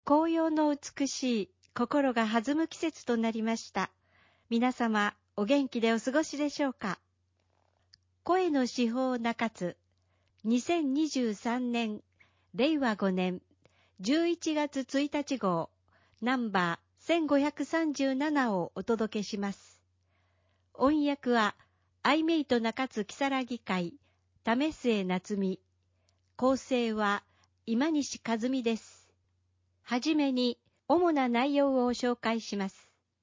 紅葉の美しい心が弾む季節となりました。皆様、お元気でお過ごしでしょうか。声の至宝中津、2023年、令和5年、11月1日号、ナンバー1537をお届けします。音訳は、アイメイト中津木更木会、為末夏美。構成は、今西和美です。はじめに、主な内容を紹介します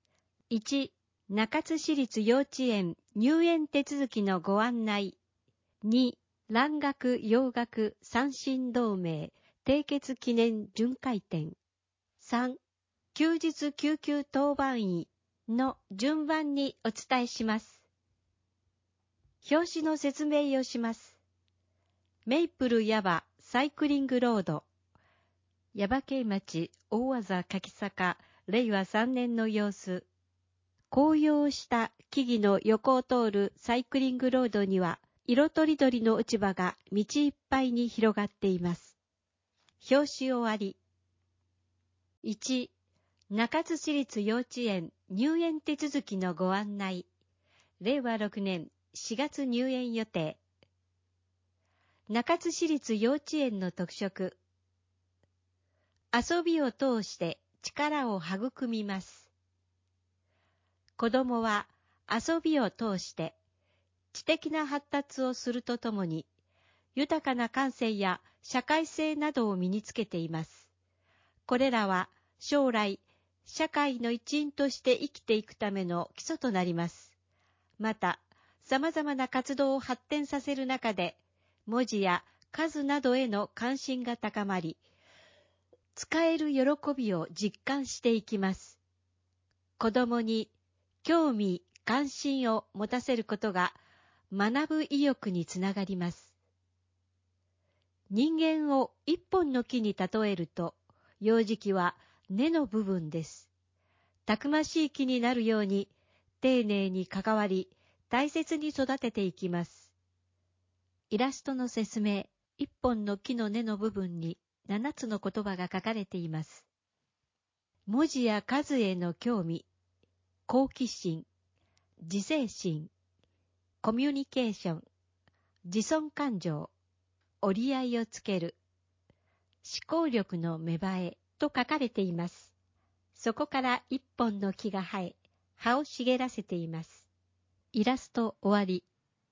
。1、中津市立幼稚園入園手続きのご案内。2、蘭学洋学三振同盟締結記念巡回展。3、休日救急当番医の順番にお伝えします。表紙の説明をします。メイプル矢場サイクリングロード。矢場渓町大技柿坂令和3年の様子。紅葉した木々の横を通るサイクリングロードには色とりどりの落ち葉が道いっぱいに広がっています。表紙終わり。1、中津市立幼稚園入園手続きのご案内。令和6年4月入園予定。中津市立幼稚園の特色。遊びを通して力を育みます。子供は遊びを通して知的な発達をするとともに豊かな感性や社会性などを身につけています。これらは将来社会の一員として生きていくための基礎となります。また様々な活動を発展させる中で文字や数などへの関心が高まり、使える喜びを実感していきます。子供に興味、関心を持たせることが学ぶ意欲につながります。人間を一本の木に例えると、幼児期は根の部分です。たくましい木になるように、丁寧に関わり、大切に育てていきます。イラストの説明、一本の木の根の部分に7つの言葉が書かれています。文字や数への興味、好奇心、自制心、コミュニケーション、自尊感情、折り合いをつける、思考力の芽生えと書かれています。そこから一本の木が生え、葉を茂らせています。イラスト終わり。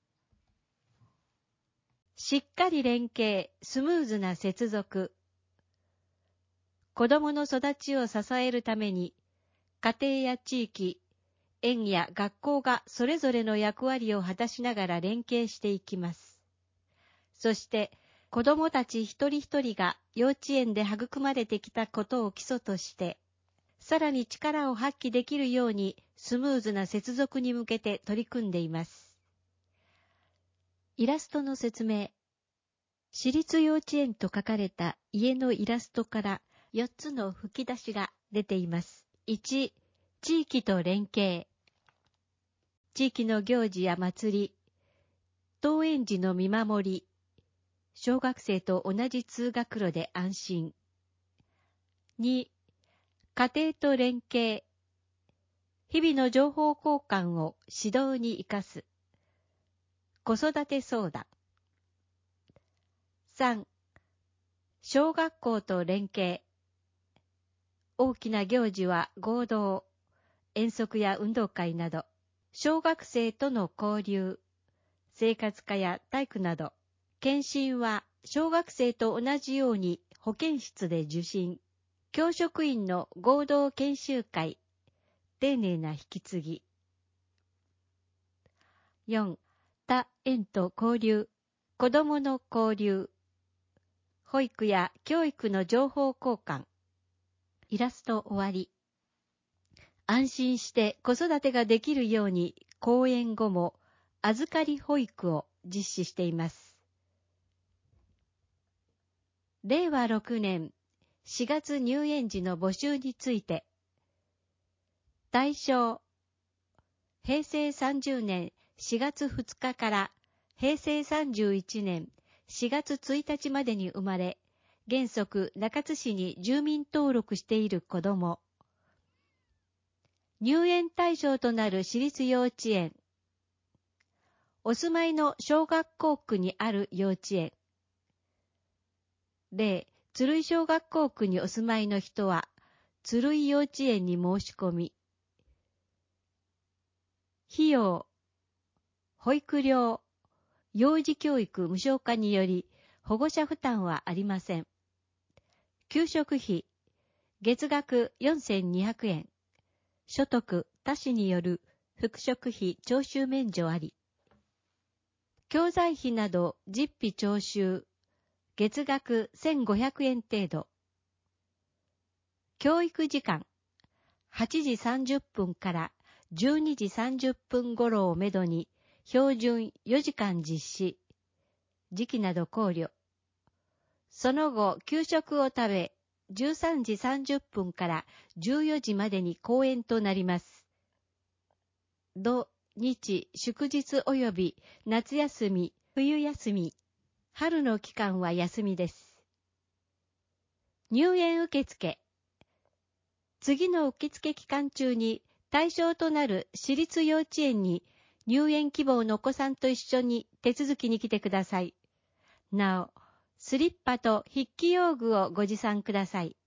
しっかり連携、スムーズな接続。子供の育ちを支えるために、家庭や地域、園や学校がそれぞれの役割を果たしながら連携していきます。そして、子供たち一人一人が幼稚園で育まれてきたことを基礎として、さらに力を発揮できるようにスムーズな接続に向けて取り組んでいます。イラストの説明。私立幼稚園と書かれた家のイラストから4つの吹き出しが出ています。1、地域と連携。地域の行事や祭り、登園時の見守り、小学生と同じ通学路で安心。2、家庭と連携。日々の情報交換を指導に生かす。子育て相談。3、小学校と連携。大きな行事は合同、遠足や運動会など、小学生との交流、生活科や体育など、検診は小学生と同じように保健室で受診、教職員の合同研修会、丁寧な引き継ぎ。4、他園と交流、子どもの交流、保育や教育の情報交換。イラスト終わり。安心して子育てができるように講演後も預かり保育を実施しています。令和6年4月入園時の募集について。対象。平成30年4月2日から平成31年4月1日までに生まれ、 原則中津市に住民登録している子ども、入園対象となる私立幼稚園、お住まいの小学校区にある幼稚園、例、鶴居小学校区にお住まいの人は、鶴居幼稚園に申し込み、費用、保育料、幼児教育無償化により保護者負担はありません。給食費、月額4200円。所得、他市による副食費徴収免除あり。教材費など実費徴収、月額1500円程度。教育時間、8時30分から12時30分頃をめどに標準4時間実施。時期など考慮。その後、給食を食べ、13時30分から14時までに公演となります。土、日、祝日及び夏休み、冬休み、春の期間は休みです。入園受付。次の受付期間中に対象となる私立幼稚園に入園希望のお子さんと一緒に手続きに来てください。なお、スリッパと筆記用具をご持参ください。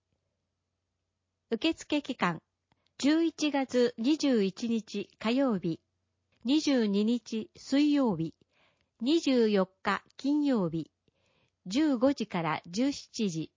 受付期間、11月21日火曜日、22日水曜日、24日金曜日、15時から17時。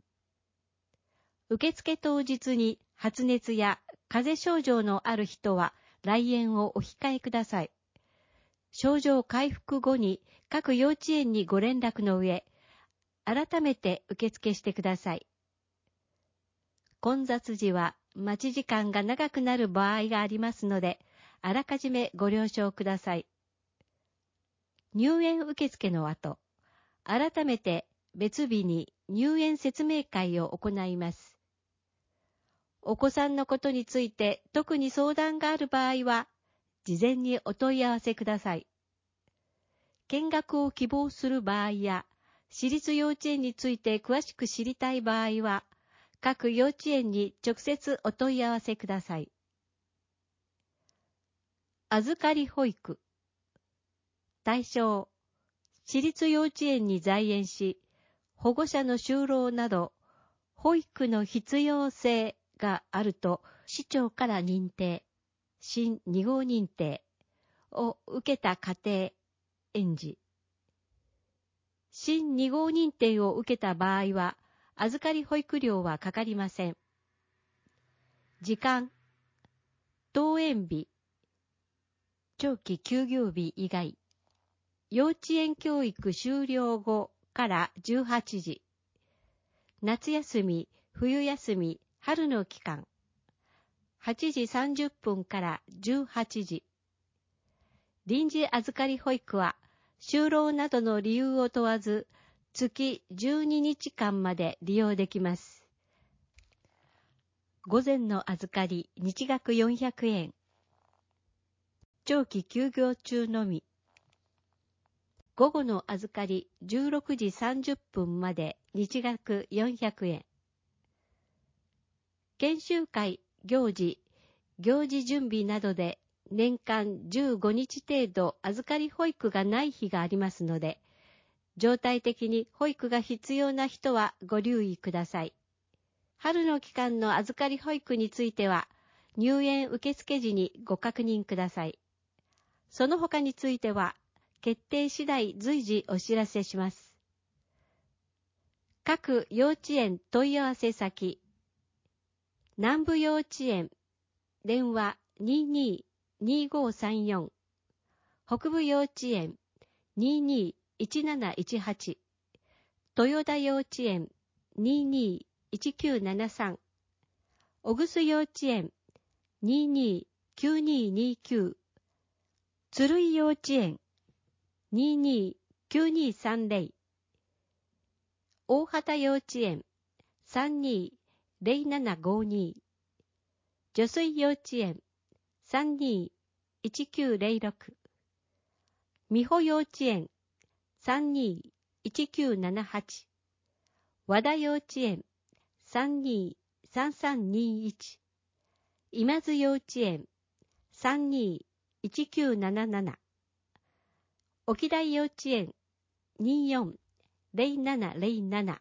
受付当日に発熱や風邪症状のある人は来園をお控えください。症状回復後に各幼稚園にご連絡の上、改めて受付してください。混雑時は待ち時間が長くなる場合がありますので、あらかじめご了承ください。入園受付の後、改めて別日に入園説明会を行います。お子さんのことについて特に相談がある場合は、事前にお問い合わせください。見学を希望する場合や、私立幼稚園について詳しく知りたい場合は、各幼稚園に直接お問い合わせください。預かり保育。対象、私立幼稚園に在園し、保護者の就労など、保育の必要性があると市長から認定、新2号認定を受けた家庭、園児。新2号認定を受けた場合は、預かり保育料はかかりません。時間、登園日、長期休業日以外、幼稚園教育終了後から18時、夏休み、冬休み、春の期間、8時30分から18時。臨時預かり保育は、就労などの理由を問わず、月12日間まで利用できます。午前の預かり、日額400円。長期休業中のみ。午後の預かり、16時30分まで日額400円。研修会、行事準備などで年間15日程度預かり保育がない日がありますので、常態的に保育が必要な人はご留意ください。春の期間の預かり保育については、入園受付時にご確認ください。その他については、決定次第随時お知らせします。各幼稚園問い合わせ先、南部幼稚園、電話22-2534、北部幼稚園22-1718、豊田幼稚園22-1973、小楠幼稚園22-9229、鶴居幼稚園22-9230、大畑幼稚園32-0752、女水幼稚園32-1906、美保幼稚園32-1978、 和田幼稚園 323321、今津幼稚園 321977、沖大幼稚園 240707。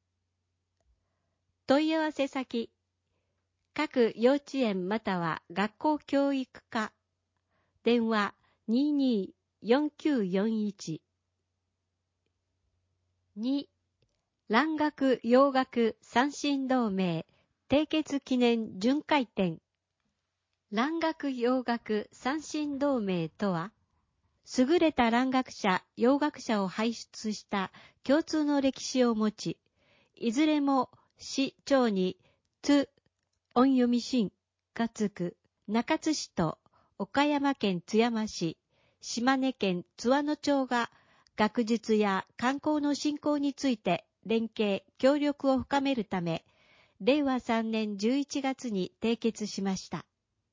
問い合わせ先、各幼稚園または学校教育課、電話224941。2、蘭学洋学三神同盟締結記念巡回展。蘭学洋学三神同盟とは、優れた蘭学者、洋学者を輩出した共通の歴史を持ち、いずれも市町に津、音読み神がつく中津市と岡山県津山市、島根県津和野町が学術や観光の振興について連携、協力を深めるため、令和3年11月に締結しました。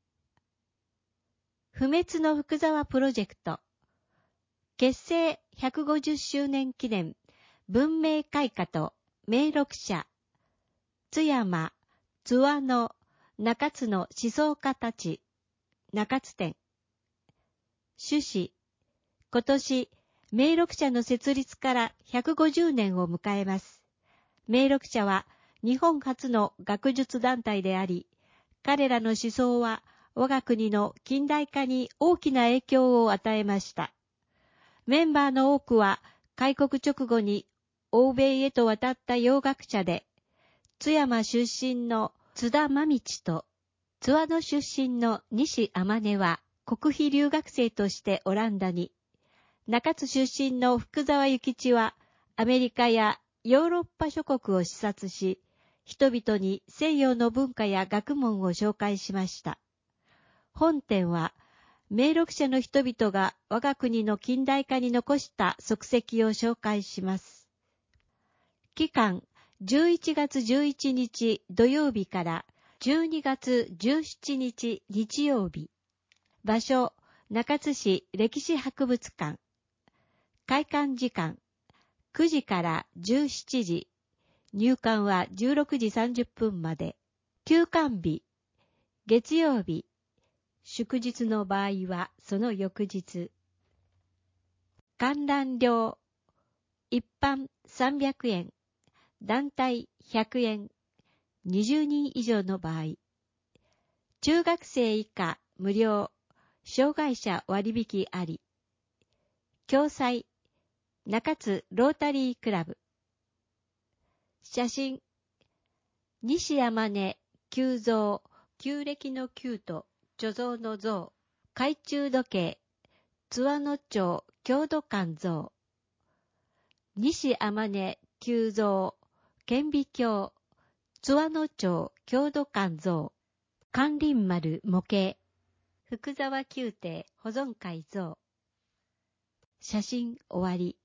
不滅の福沢プロジェクト、結成150周年記念文明開化と名録者、津山、津和野、中津の思想家たち、中津展。趣旨、今年、名録社の設立から150年を迎えます。名録社は日本初の学術団体であり、彼らの思想は我が国の近代化に大きな影響を与えました。メンバーの多くは開国直後に欧米へと渡った洋学者で、津山出身の津田真道と津和野出身の西天音は国費留学生としてオランダに、中津出身の福沢諭吉はアメリカやヨーロッパ諸国を視察し、人々に西洋の文化や学問を紹介しました。本展は、名録者の人々が我が国の近代化に残した足跡を紹介します。期間、11月11日土曜日から12月17日日曜日。場所、中津市歴史博物館。開館時間、9時から17時。入館は16時30分まで。休館日、月曜日。祝日の場合はその翌日。観覧料、一般300円。団体100円。20人以上の場合。中学生以下無料。障害者割引あり。共催、中津ロータリークラブ。写真、西山根、旧像、旧暦の旧と貯蔵の像、懐中時計、津和野町郷土館像。西山根、旧像、顕微鏡、津和野町郷土館像。関林丸模型。福沢宮廷保存会像。写真終わり。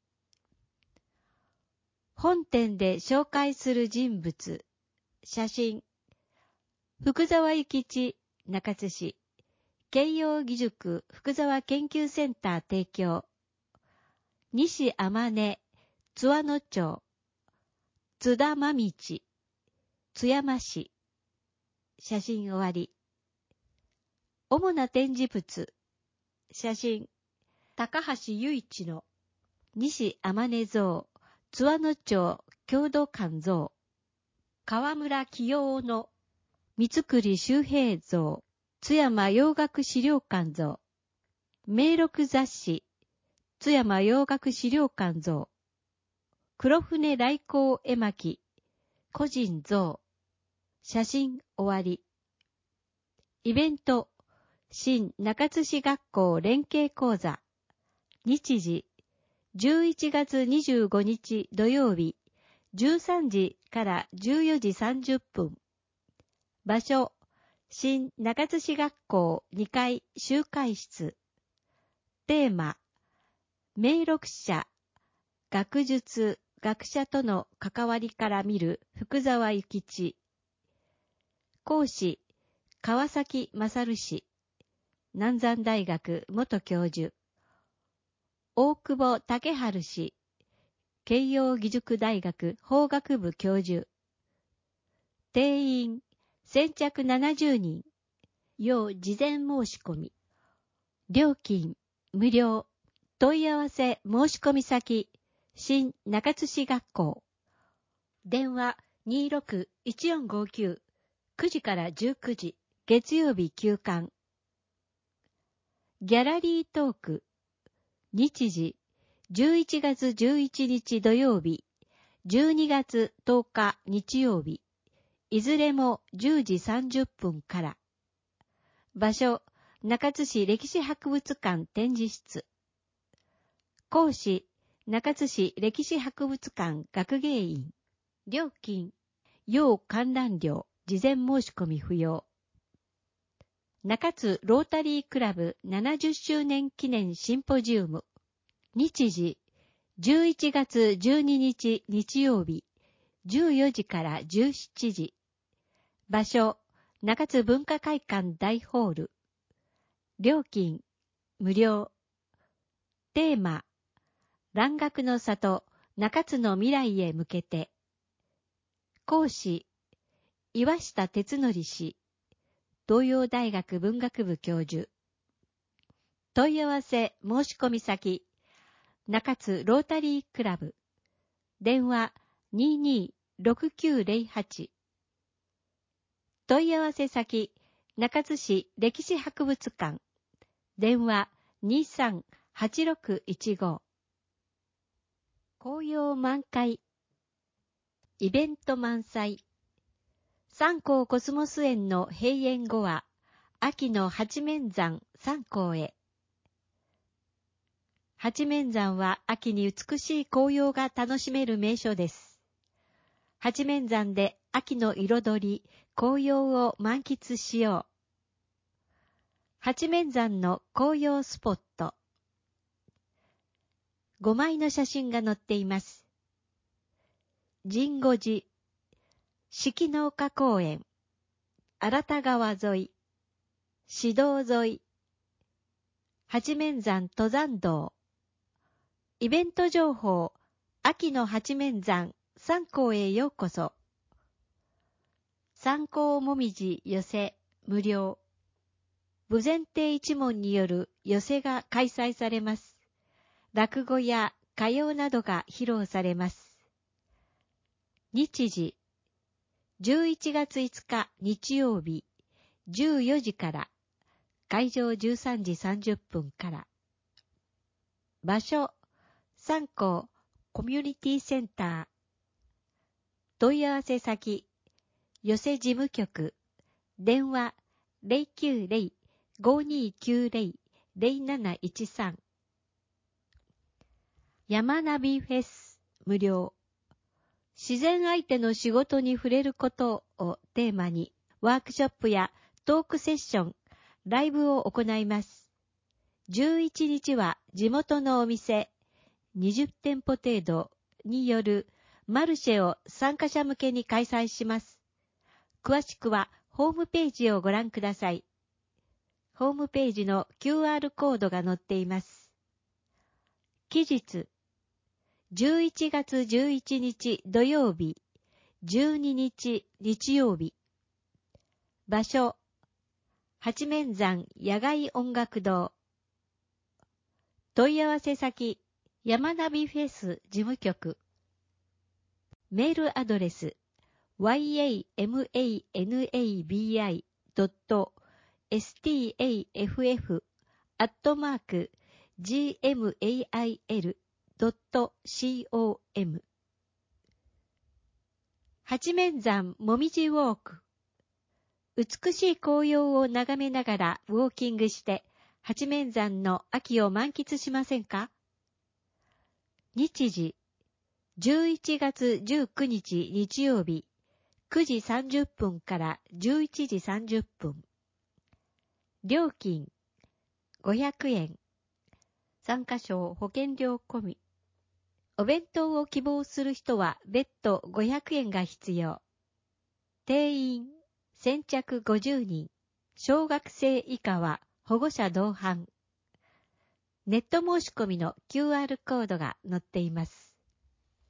本展で紹介する人物。写真。福沢諭吉、中津市。慶應義塾福沢研究センター提供。西天音、津和野町。津田真道。津山市。写真終わり。主な展示物。写真。高橋由一の西天音像、津和野町郷土館像。河村清夫の三栗周平像、津山洋学資料館像。名録雑誌、津山洋学資料館像。黒船来航絵巻、個人像。写真終わり。イベント、新中津市学校連携講座。日時、11月25日土曜日、13時から14時30分。場所、新中津市学校2階集会室。テーマ、名録者、学術、学者との関わりから見る福沢諭吉。講師、川崎勝氏。南山大学元教授。大久保武春氏。 慶應義塾大学法学部教授。定員先着70人。要事前申し込み。料金無料。問い合わせ申し込み先。新中津市学校。電話26-1459。9時から19時。月曜日休館。ギャラリートーク。日時。11月11日土曜日。12月10日日曜日。いずれも10時30分から。場所、中津市歴史博物館展示室。講師、中津市歴史博物館学芸員。料金、要観覧料、事前申し込み不要。中津ロータリークラブ70周年記念シンポジウム。日時、11月12日日曜日、14時から17時。場所、中津文化会館大ホール。料金、無料。テーマ、蘭学の里、中津の未来へ向けて。講師、岩下哲則氏。東洋大学文学部教授。問い合わせ申し込み先。中津ロータリークラブ。電話226908。問い合わせ先。中津市歴史博物館。電話238615。紅葉満開。イベント満載。三光コスモス園の閉園後は、秋の八面山三光へ。八面山は秋に美しい紅葉が楽しめる名所です。八面山で秋の彩り、紅葉を満喫しよう。八面山の紅葉スポット。5枚の写真が載っています。神護寺、四季農家公園、新田川沿い、市道沿い、八面山登山道。イベント情報、秋の八面山三光へようこそ。三光もみじ寄せ無料。武前亭一門による寄せが開催されます。落語や歌謡などが披露されます。日時、11月5日日曜日、14時から、会場13時30分から。場所、三光コミュニティセンター。問い合わせ先、寄せ事務局、電話090-5290-0713。山ナビフェス無料。自然相手の仕事に触れることをテーマにワークショップやトークセッション、ライブを行います。11日は地元のお店20店舗程度によるマルシェを参加者向けに開催します。詳しくはホームページをご覧ください。ホームページの QR コードが載っています。期日、11月11日土曜日、12日日曜日。場所、八面山野外音楽堂。問い合わせ先、山ナビフェス事務局。メールアドレス、yamanabi.staff@gmail.com。八面山もみじウォーク。美しい紅葉を眺めながらウォーキングして八面山の秋を満喫しませんか？日時、11月19日日曜日、9時30分から11時30分。料金、500円。参加賞保険料込み。お弁当を希望する人は別途500円が必要。定員、先着50人。小学生以下は保護者同伴。ネット申し込みの QR コードが載っています。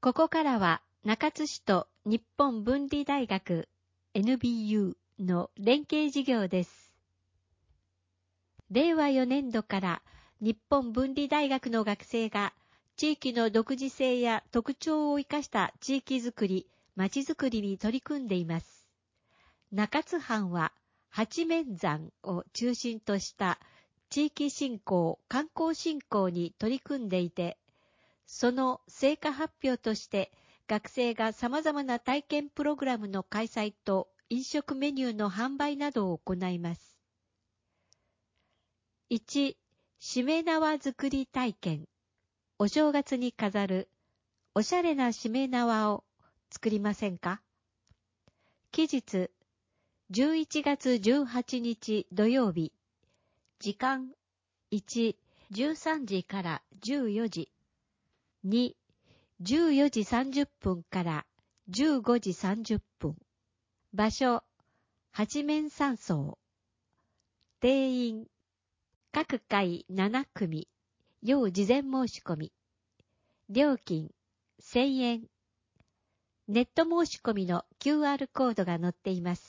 ここからは中津市と日本文理大学 NBU の連携事業です。令和4年度から日本文理大学の学生が地域の独自性や特徴を生かした地域づくり、まちづくりに取り組んでいます。中津藩は八面山を中心とした地域振興、観光振興に取り組んでいて、その成果発表として学生が様々な体験プログラムの開催と飲食メニューの販売などを行います。1、しめ縄作り体験。お正月に飾るおしゃれなしめ縄を作りませんか？期日、11月18日土曜日。時間、1、13時から14時。2、14時30分から15時30分。場所、八面山荘。定員、各回7組。要事前申し込み。料金、1000円。ネット申し込みの QR コードが載っています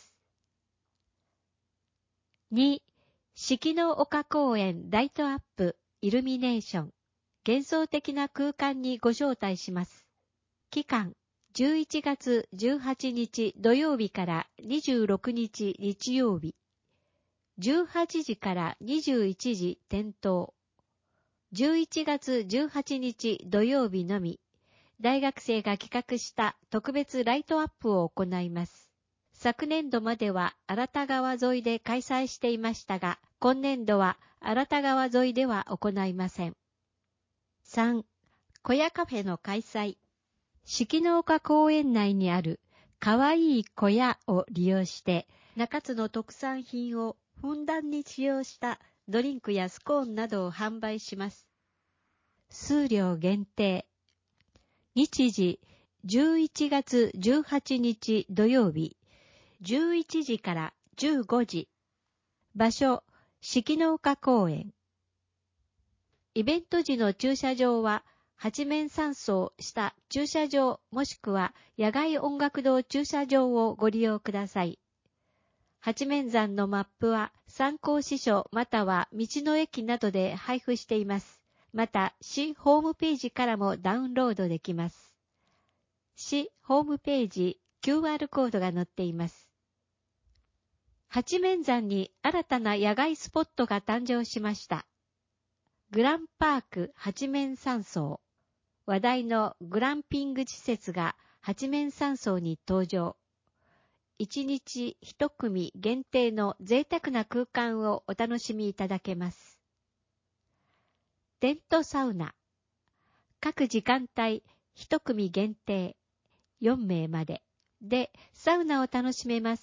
。2、四季の丘公園ライトアップイルミネーション。幻想的な空間にご招待します。期間、11月18日土曜日から26日日曜日。18時から21時点灯。11月18日土曜日のみ、大学生が企画した特別ライトアップを行います。昨年度までは新田川沿いで開催していましたが、今年度は新田川沿いでは行いません。3、小屋カフェの開催。四季の丘公園内にあるかわいい小屋を利用して、中津の特産品をふんだんに使用したドリンクやスコーンなどを販売します。数量限定。日時、11月18日土曜日、11時から15時。場所、四季の丘公園。イベント時の駐車場は、八面山荘下駐車場もしくは野外音楽堂駐車場をご利用ください。八面山のマップは参考司書または道の駅などで配布しています。また、市ホームページからもダウンロードできます。市ホームページ QR コードが載っています。八面山に新たな野外スポットが誕生しました。グランパーク八面山荘。話題のグランピング施設が八面山荘に登場。1日1組限定の贅沢な空間をお楽しみいただけます。テントサウナ。各時間帯1組限定4名まででサウナを楽しめます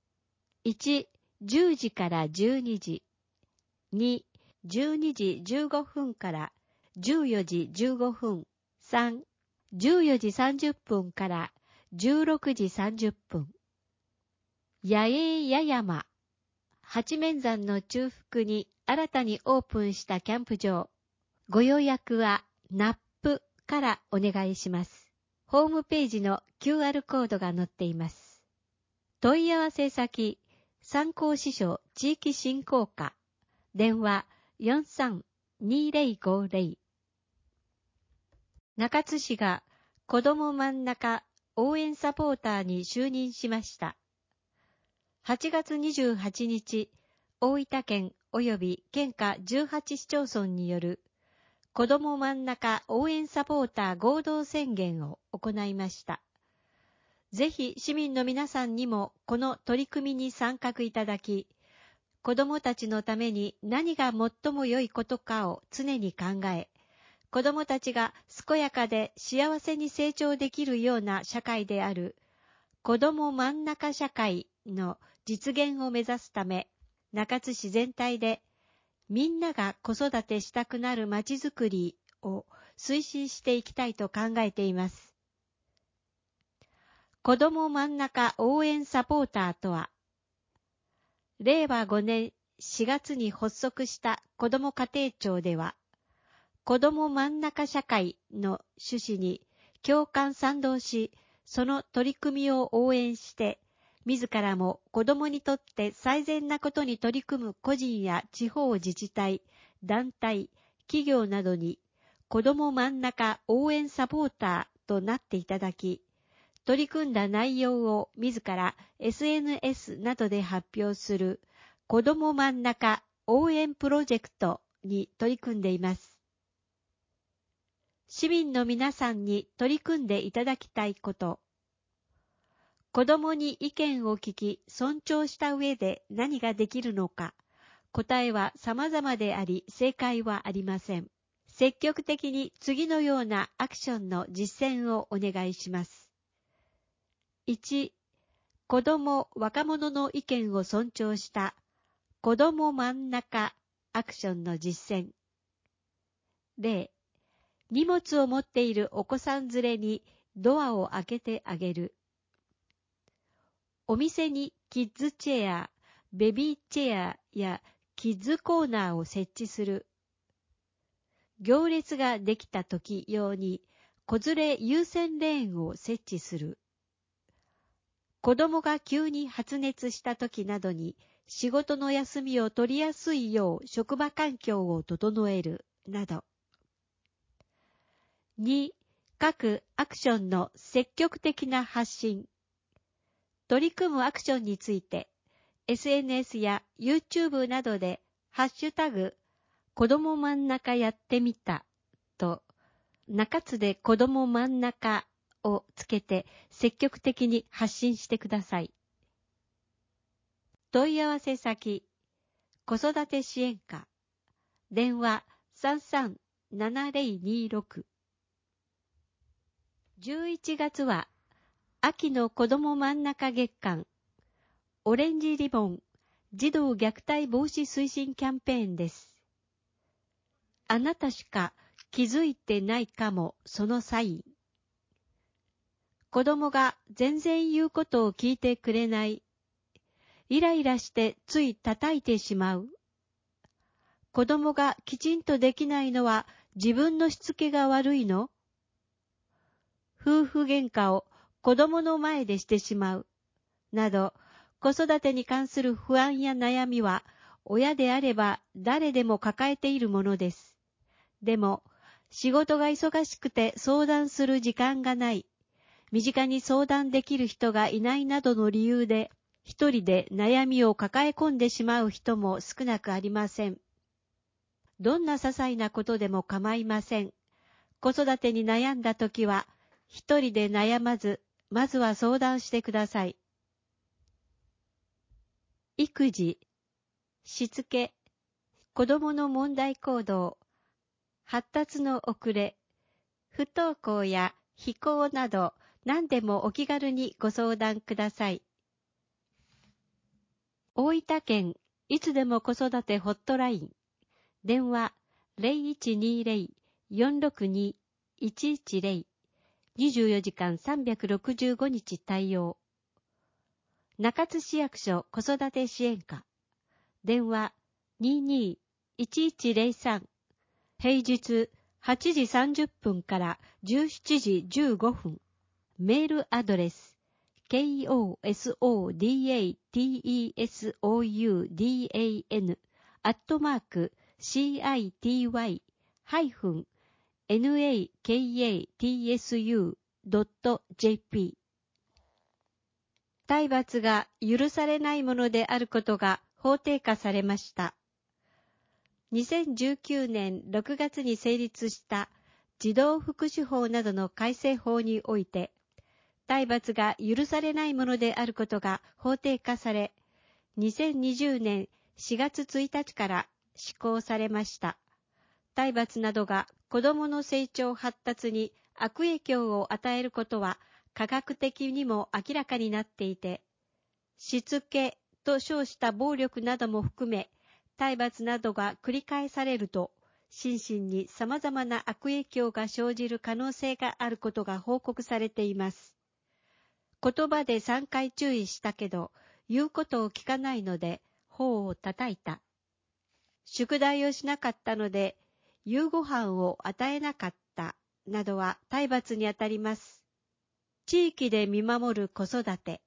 。1、10時から12時。2、12時15分から14時15分。3、14時30分から16時30分。野営八山。八面山の中腹に新たにオープンしたキャンプ場。ご予約はナップからお願いします。ホームページの QR コードが載っています。問い合わせ先、参考司書地域振興課。電話43-2050。中津市が子ども真ん中応援サポーターに就任しました。8月28日、大分県及び県下18市町村による子ども真ん中応援サポーター合同宣言を行いました。ぜひ市民の皆さんにもこの取り組みに参画いただき、子どもたちのために何が最も良いことかを常に考え、子どもたちが健やかで幸せに成長できるような社会である子ども真ん中社会の実現を目指すため、中津市全体でみんなが子育てしたくなるまちづくりを推進していきたいと考えています。子ども真ん中応援サポーターとは、令和5年4月に発足した子ども家庭庁では、子ども真ん中社会の趣旨に共感賛同し、その取り組みを応援して、自らも子どもにとって最善なことに取り組む個人や地方自治体、団体、企業などに、子ども真ん中応援サポーターとなっていただき、取り組んだ内容を自ら SNS などで発表する子ども真ん中応援プロジェクトに取り組んでいます。市民の皆さんに取り組んでいただきたいこと。子どもに意見を聞き尊重した上で何ができるのか。答えは様々であり正解はありません。積極的に次のようなアクションの実践をお願いします。1、子ども・若者の意見を尊重した子ども真ん中アクションの実践。0、荷物を持っているお子さん連れにドアを開けてあげる。お店にキッズチェア、ベビーチェアやキッズコーナーを設置する。行列ができた時用に子連れ優先レーンを設置する。子供が急に発熱した時などに仕事の休みを取りやすいよう職場環境を整えるなど。2、各アクションの積極的な発信。取り組むアクションについて SNS や YouTube などでハッシュタグ子ども真ん中やってみたと中津で子ども真ん中をつけて積極的に発信してください。問い合わせ先子育て支援課電話 33-7026 11月は秋の子ども真ん中月間オレンジリボン児童虐待防止推進キャンペーンです。あなたしか気づいてないかもそのサイン。子供が全然言うことを聞いてくれない。イライラしてつい叩いてしまう。子供がきちんとできないのは自分のしつけが悪いの？夫婦喧嘩を子供の前でしてしまう。など、子育てに関する不安や悩みは親であれば誰でも抱えているものです。でも、仕事が忙しくて相談する時間がない、身近に相談できる人がいないなどの理由で、一人で悩みを抱え込んでしまう人も少なくありません。どんな些細なことでも構いません。子育てに悩んだときは、一人で悩まず、まずは相談してください。育児、しつけ、子供の問題行動、発達の遅れ、不登校や非行など何でもお気軽にご相談ください。大分県いつでも子育てホットライン電話 0120-462-110 24時間365日対応。中津市役所子育て支援課電話 22-1103 平日8時30分から17時15分。メールアドレス kosodatesodan@city-nakatsu.jp 体罰が許されないものであることが法定化されました。2019年6月に成立した児童福祉法などの改正法において、体罰が許されないものであることが法定化され、2020年4月1日から施行されました。体罰などが子どもの成長発達に悪影響を与えることは科学的にも明らかになっていて、しつけと称した暴力なども含め、体罰などが繰り返されると、心身に様々な悪影響が生じる可能性があることが報告されています。言葉で3回注意したけど、言うことを聞かないので、頬を叩いた。宿題をしなかったので、夕ご飯を与えなかった、 などは体罰にあたります。地域で見守る子育て。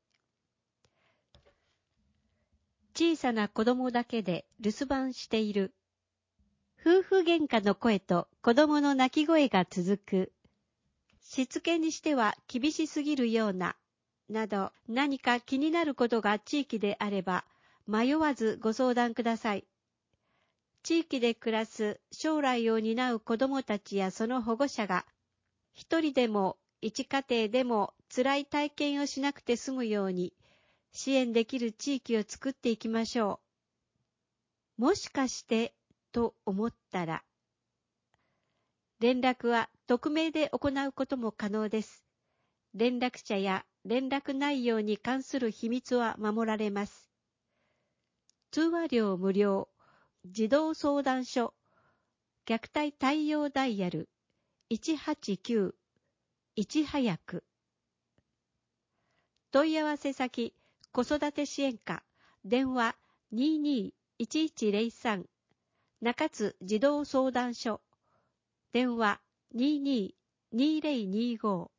小さな子供だけで留守番している。夫婦喧嘩の声と子供の泣き声が続く。しつけにしては厳しすぎるような、など何か気になることが地域であれば、迷わずご相談ください。地域で暮らす将来を担う子どもたちやその保護者が、一人でも一家庭でも辛い体験をしなくて済むように、支援できる地域を作っていきましょう。もしかしてと思ったら、連絡は匿名で行うことも可能です。連絡者や連絡内容に関する秘密は守られます。通話料無料、児童相談所、虐待対応ダイヤル、189、いち早く。問い合わせ先、子育て支援課、電話22-1103、中津児童相談所、電話22-2025。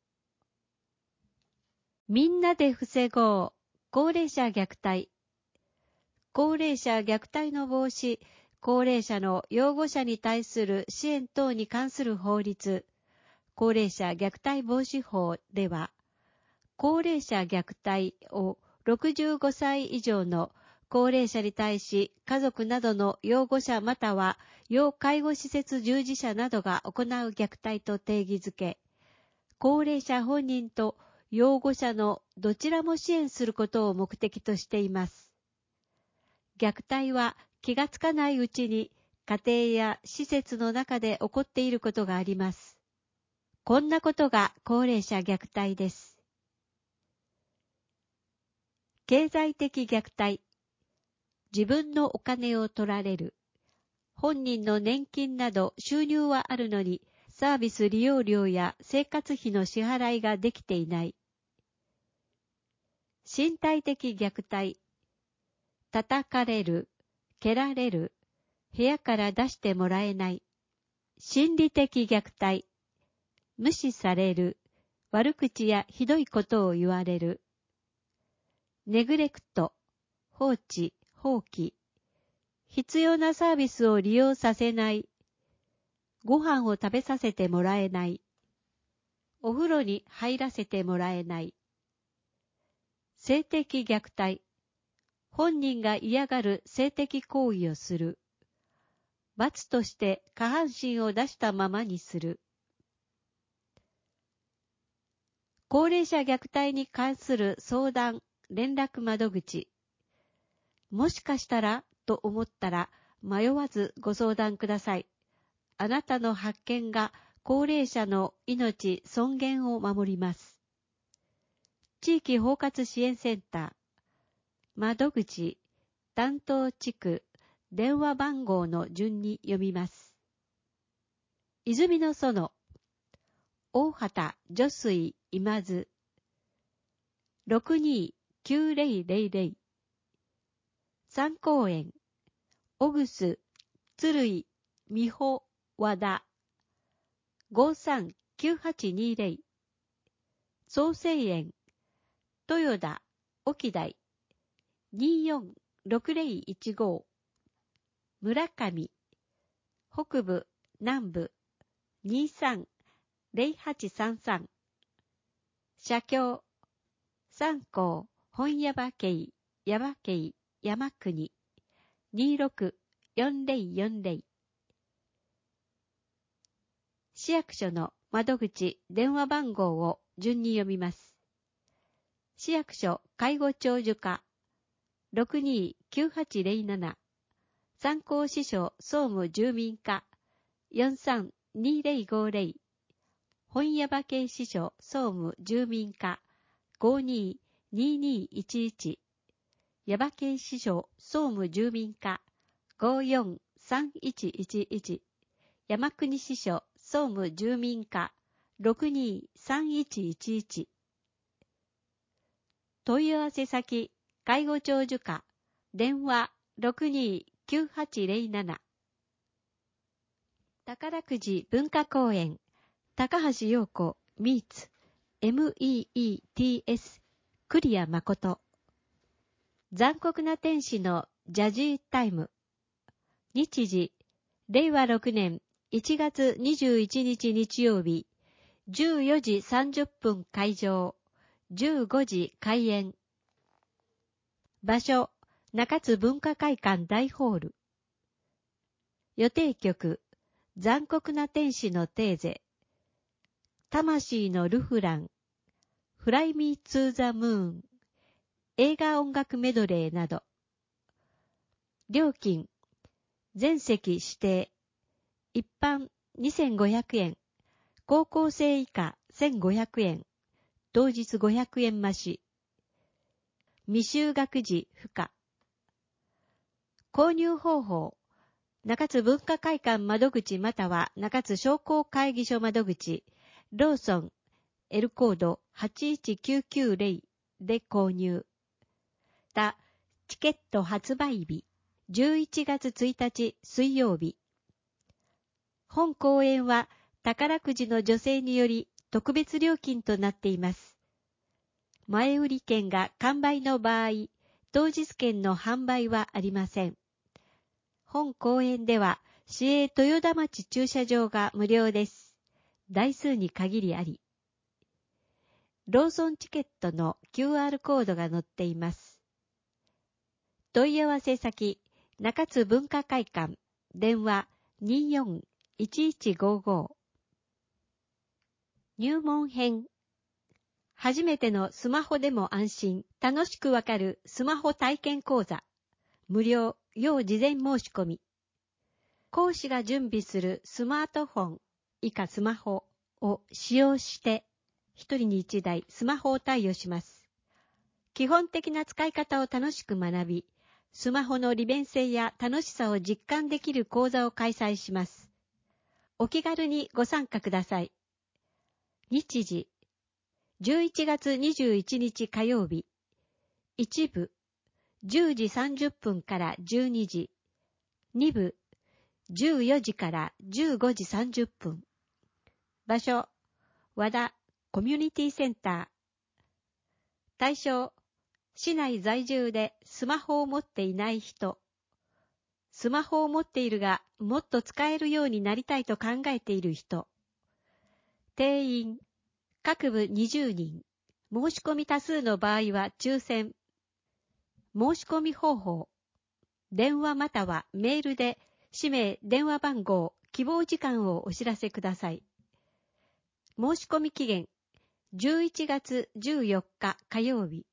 みんなで防ごう、高齢者虐待。高齢者虐待の防止、高齢者の養護者に対する支援等に関する法律、高齢者虐待防止法では、高齢者虐待を65歳以上の高齢者に対し家族などの養護者または要介護施設従事者などが行う虐待と定義づけ、高齢者本人と養護者のどちらも支援することを目的としています。虐待は気がつかないうちに家庭や施設の中で起こっていることがあります。こんなことが高齢者虐待です。経済的虐待。自分のお金を取られる。本人の年金など収入はあるのにサービス利用料や生活費の支払いができていない。身体的虐待。叩かれる、蹴られる、部屋から出してもらえない。心理的虐待。無視される、悪口やひどいことを言われる。ネグレクト、放置、放棄。必要なサービスを利用させない。ご飯を食べさせてもらえない。お風呂に入らせてもらえない。性的虐待。本人が嫌がる性的行為をする。罰として下半身を出したままにする。高齢者虐待に関する相談、連絡窓口。もしかしたらと思ったら迷わずご相談ください。あなたの発見が高齢者の命、尊厳を守ります。地域包括支援センター。窓口、担当地区、電話番号の順に読みます。泉の園、大畑女水今津、629000、三公園、小楠、鶴井、美穂、和田、539820、創生園、豊田、沖台、246015、村上、北部、南部、230833、社協、三校、本屋場系、山系、山国、264040。市役所の窓口、電話番号を順に読みます。市役所介護長寿課、629807、三高支所総務住民課、432050、本屋場系支所総務住民課、522211、耶馬渓支所総務住民課、543111、山国支所総務住民課、623111。問い合わせ先、介護長寿課、電話629807。宝くじ文化公園、 高橋洋子、meets、meets、栗谷誠。残酷な天使のジャジータイム。日時、令和6年1月21日日曜日、14時30分開場、15時開演。場所、中津文化会館大ホール。予定曲、残酷な天使のテーゼ、魂のルフラン、フライミーツーザムーン、映画音楽メドレーなど。料金、全席指定、一般2500円、高校生以下1500円、当日500円増し。未就学時不可。購入方法、中津文化会館窓口または中津商工会議所窓口、ローソン、L コード81990で購入。チケット発売日、11月1日水曜日。本公演は宝くじの助成により特別料金となっています。前売り券が完売の場合、当日券の販売はありません。本公演では市営豊田町駐車場が無料です。台数に限りあり。ローソンチケットの QR コードが載っています。問い合わせ先、中津文化会館、電話24-1155。入門編。初めてのスマホでも安心、楽しくわかるスマホ体験講座。無料、要事前申し込み。講師が準備するスマートフォン、以下スマホを使用して、一人に一台スマホを貸与します。基本的な使い方を楽しく学び、スマホの利便性や楽しさを実感できる講座を開催します。お気軽にご参加ください。日時、11月21日火曜日、1部、10時30分から12時、2部、14時から15時30分。場所、和田コミュニティセンター。対象、市内在住でスマホを持っていない人。スマホを持っているがもっと使えるようになりたいと考えている人。定員、各部20人。申し込み多数の場合は抽選。申し込み方法。電話またはメールで氏名、電話番号、希望時間をお知らせください。申し込み期限、11月14日火曜日。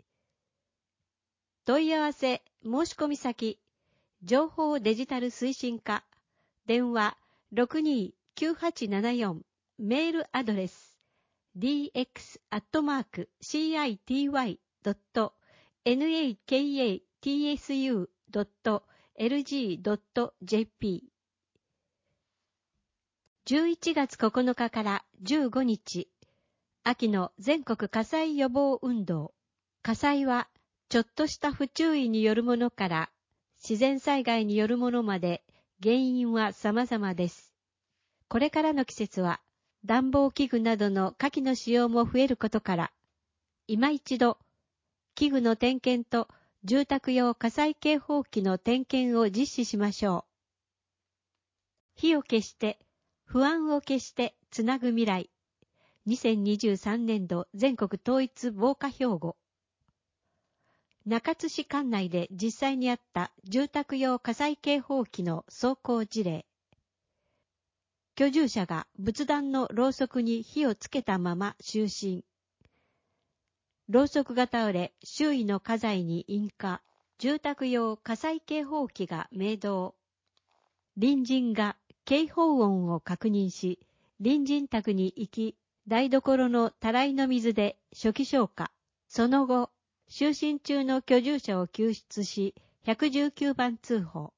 問い合わせ、申し込み先、情報デジタル推進課、電話629874、メールアドレス、dx@city.nakatsu.lg.jp。11月9日から15日、秋の全国火災予防運動。火災は、ちょっとした不注意によるものから、自然災害によるものまで、原因は様々です。これからの季節は、暖房器具などの火器の使用も増えることから、今一度、器具の点検と住宅用火災警報器の点検を実施しましょう。火を消して、不安を消してつなぐ未来。2023年度全国統一防火標語。中津市管内で実際にあった住宅用火災警報器の走行事例。居住者が仏壇のろうそくに火をつけたまま就寝。ろうそくが倒れ、周囲の家財に引火。住宅用火災警報器が鳴動。隣人が警報音を確認し、隣人宅に行き、台所のたらいの水で初期消火。その後、就寝中の居住者を救出し、119番通報。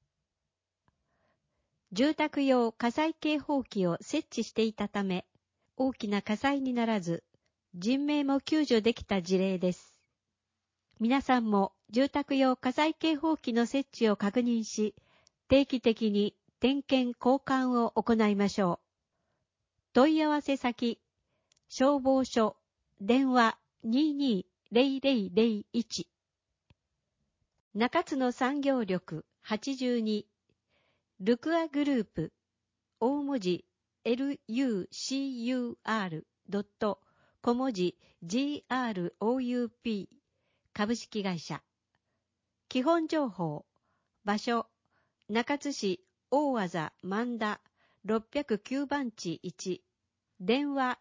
住宅用火災警報器を設置していたため、大きな火災にならず、人命も救助できた事例です。皆さんも住宅用火災警報器の設置を確認し、定期的に点検交換を行いましょう。 問い合わせ先、消防署、電話220001。中津の産業力82、ルクアグループ、大文字 LUCUR 小文字 GROUP 株式会社。基本情報、場所、中津市大字万田609番地1、電話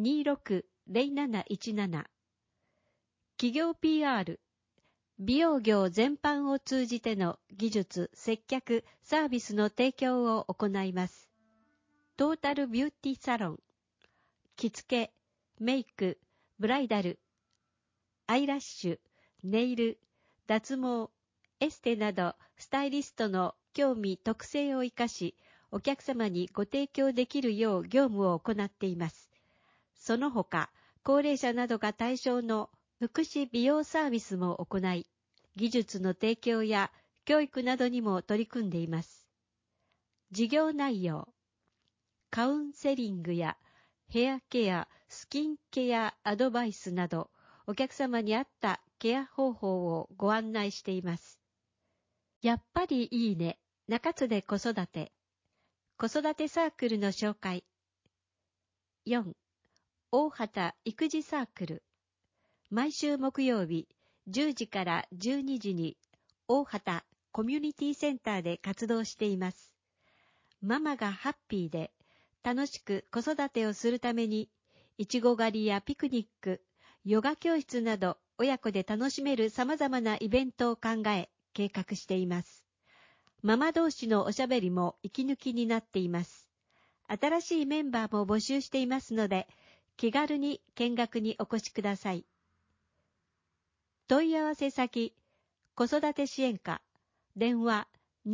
260717。企業 PR、美容業全般を通じての技術、接客、サービスの提供を行います。トータルビューティサロン、着付け、メイク、ブライダル、アイラッシュ、ネイル、脱毛、エステなどスタイリストの興味特性を生かし、お客様にご提供できるよう業務を行っています。その他、高齢者などが対象の福祉美容サービスも行い、技術の提供や教育などにも取り組んでいます。事業内容、カウンセリングやヘアケア、スキンケアアドバイスなど、お客様に合ったケア方法をご案内しています。やっぱりいいね、中津で子育て。子育てサークルの紹介。4、大畑育児サークル。毎週木曜日10時から12時に大畑コミュニティセンターで活動しています。ママがハッピーで楽しく子育てをするために、いちご狩りやピクニック、ヨガ教室など親子で楽しめる様々なイベントを考え、計画しています。ママ同士のおしゃべりも息抜きになっています。新しいメンバーも募集していますので、気軽に見学にお越しください。問い合わせ先、子育て支援課、電話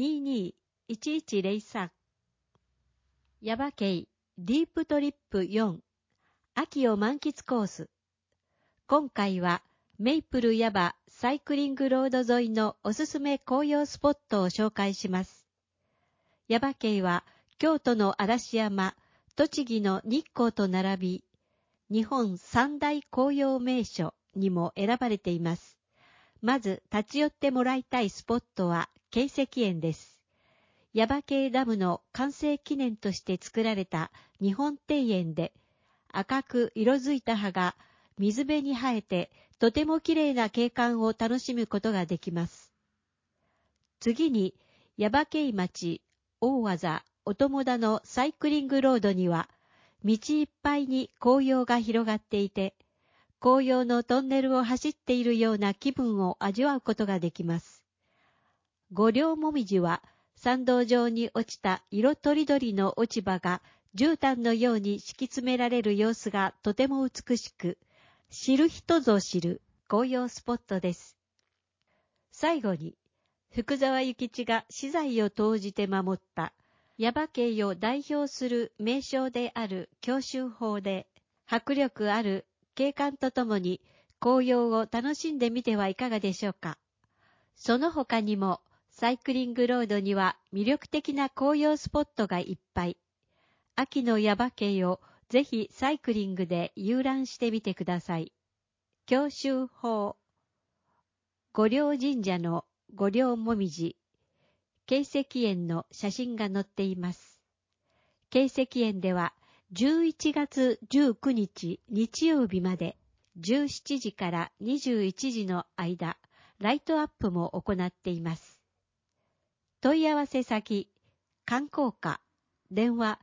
221103。耶馬渓ディープトリップ4、秋を満喫コース。今回はメイプル耶馬サイクリングロード沿いのおすすめ紅葉スポットを紹介します。耶馬渓は京都の嵐山、栃木の日光と並び、日本三大紅葉名所にも選ばれています。まず立ち寄ってもらいたいスポットは慶石園です。耶馬渓ダムの完成記念として作られた日本庭園で、赤く色づいた葉が水辺に生えてとても綺麗な景観を楽しむことができます。次に耶馬渓町大字お友田のサイクリングロードには道いっぱいに紅葉が広がっていて、紅葉のトンネルを走っているような気分を味わうことができます。五両もみじは参道上に落ちた色とりどりの落ち葉が絨毯のように敷き詰められる様子がとても美しく、知る人ぞ知る紅葉スポットです。最後に、福沢諭吉が私財を投じて守った耶馬渓を代表する名勝である強襲峰で、迫力ある景観とともに紅葉を楽しんでみてはいかがでしょうか。その他にもサイクリングロードには魅力的な紅葉スポットがいっぱい。秋の耶馬渓をぜひサイクリングで遊覧してみてください。強襲峰、五稜神社の五稜もみじ、慶石園の写真が載っています。慶石園では11月19日日曜日まで17時から21時の間、ライトアップも行っています。問い合わせ先、観光課、電話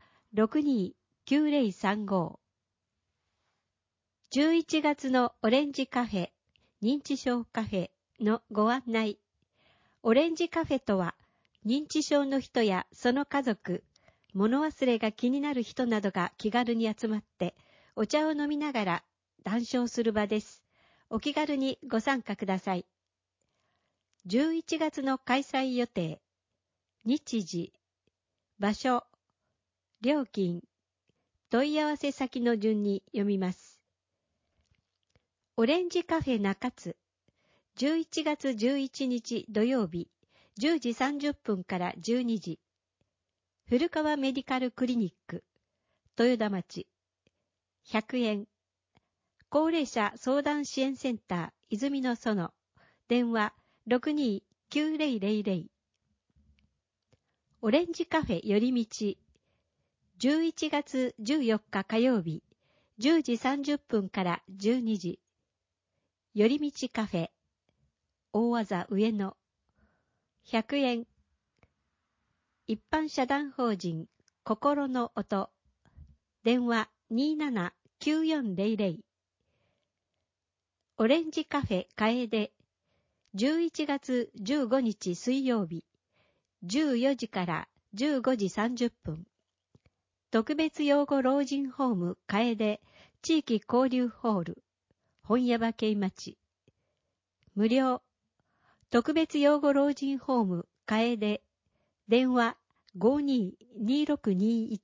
629035。11月のオレンジカフェ、認知症カフェのご案内。オレンジカフェとは、認知症の人やその家族、物忘れが気になる人などが気軽に集まって、お茶を飲みながら談笑する場です。お気軽にご参加ください。11月の開催予定、日時、場所、料金、問い合わせ先の順に読みます。オレンジカフェ中津、11月11日土曜日、10時30分から12時。古川メディカルクリニック、 豊田町100円。高齢者相談支援センター泉の園電話 62-9000。 オレンジカフェ寄り道11月14日火曜日10時30分から12時。寄り道カフェ大技上野100円。一般社団法人心の音電話 27-9400。 オレンジカフェ楓11月15日水曜日14時から15時30分。特別養護老人ホーム楓地域交流ホール本屋場系町無料。特別養護老人ホーム楓電話 52-2621。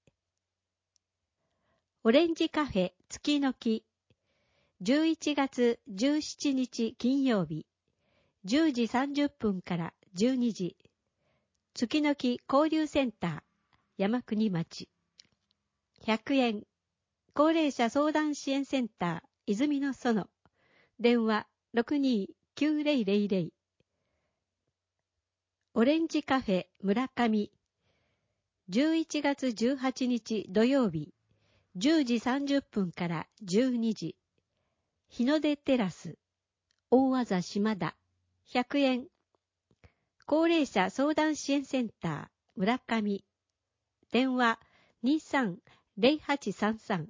オレンジカフェ月の木11月17日金曜日10時30分から12時。月の木交流センター山国町100円。高齢者相談支援センター泉の園電話 62-9000。 オレンジカフェ村上11月18日土曜日10時30分から12時。日の出テラス大技島田100円。高齢者相談支援センター村上電話 23-0833。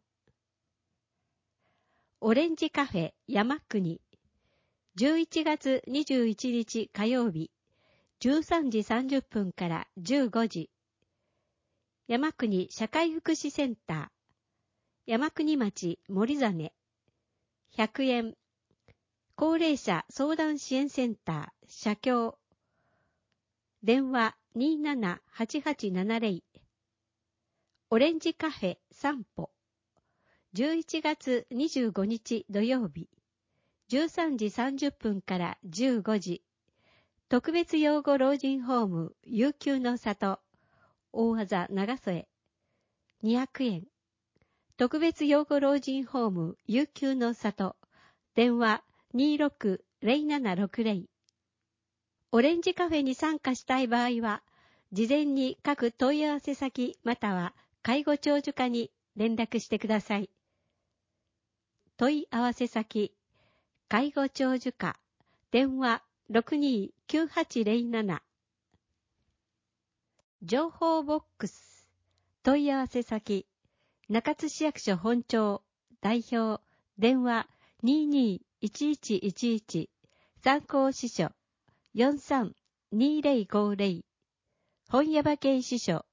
オレンジカフェ山国11月21日火曜日13時30分から15時。山国社会福祉センター山国町森実100円。高齢者相談支援センター社協電話 27-8870。 オレンジカフェ散歩11月25日土曜日13時30分から15時。特別養護老人ホーム悠久の里大技長添200円。特別養護老人ホーム悠久の里電話 26-0760。 オレンジカフェに参加したい場合は事前に各問い合わせ先または介護長寿課に連絡してください。問い合わせ先介護長寿課電話 62-9807。 情報ボックス問い合わせ先中津市役所本庁代表電話 22-1111。 参考支所 43-2050。 本耶馬渓支所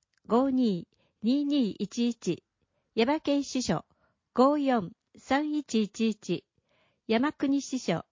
52-2211。 耶馬渓支所 54-3111。 山国支所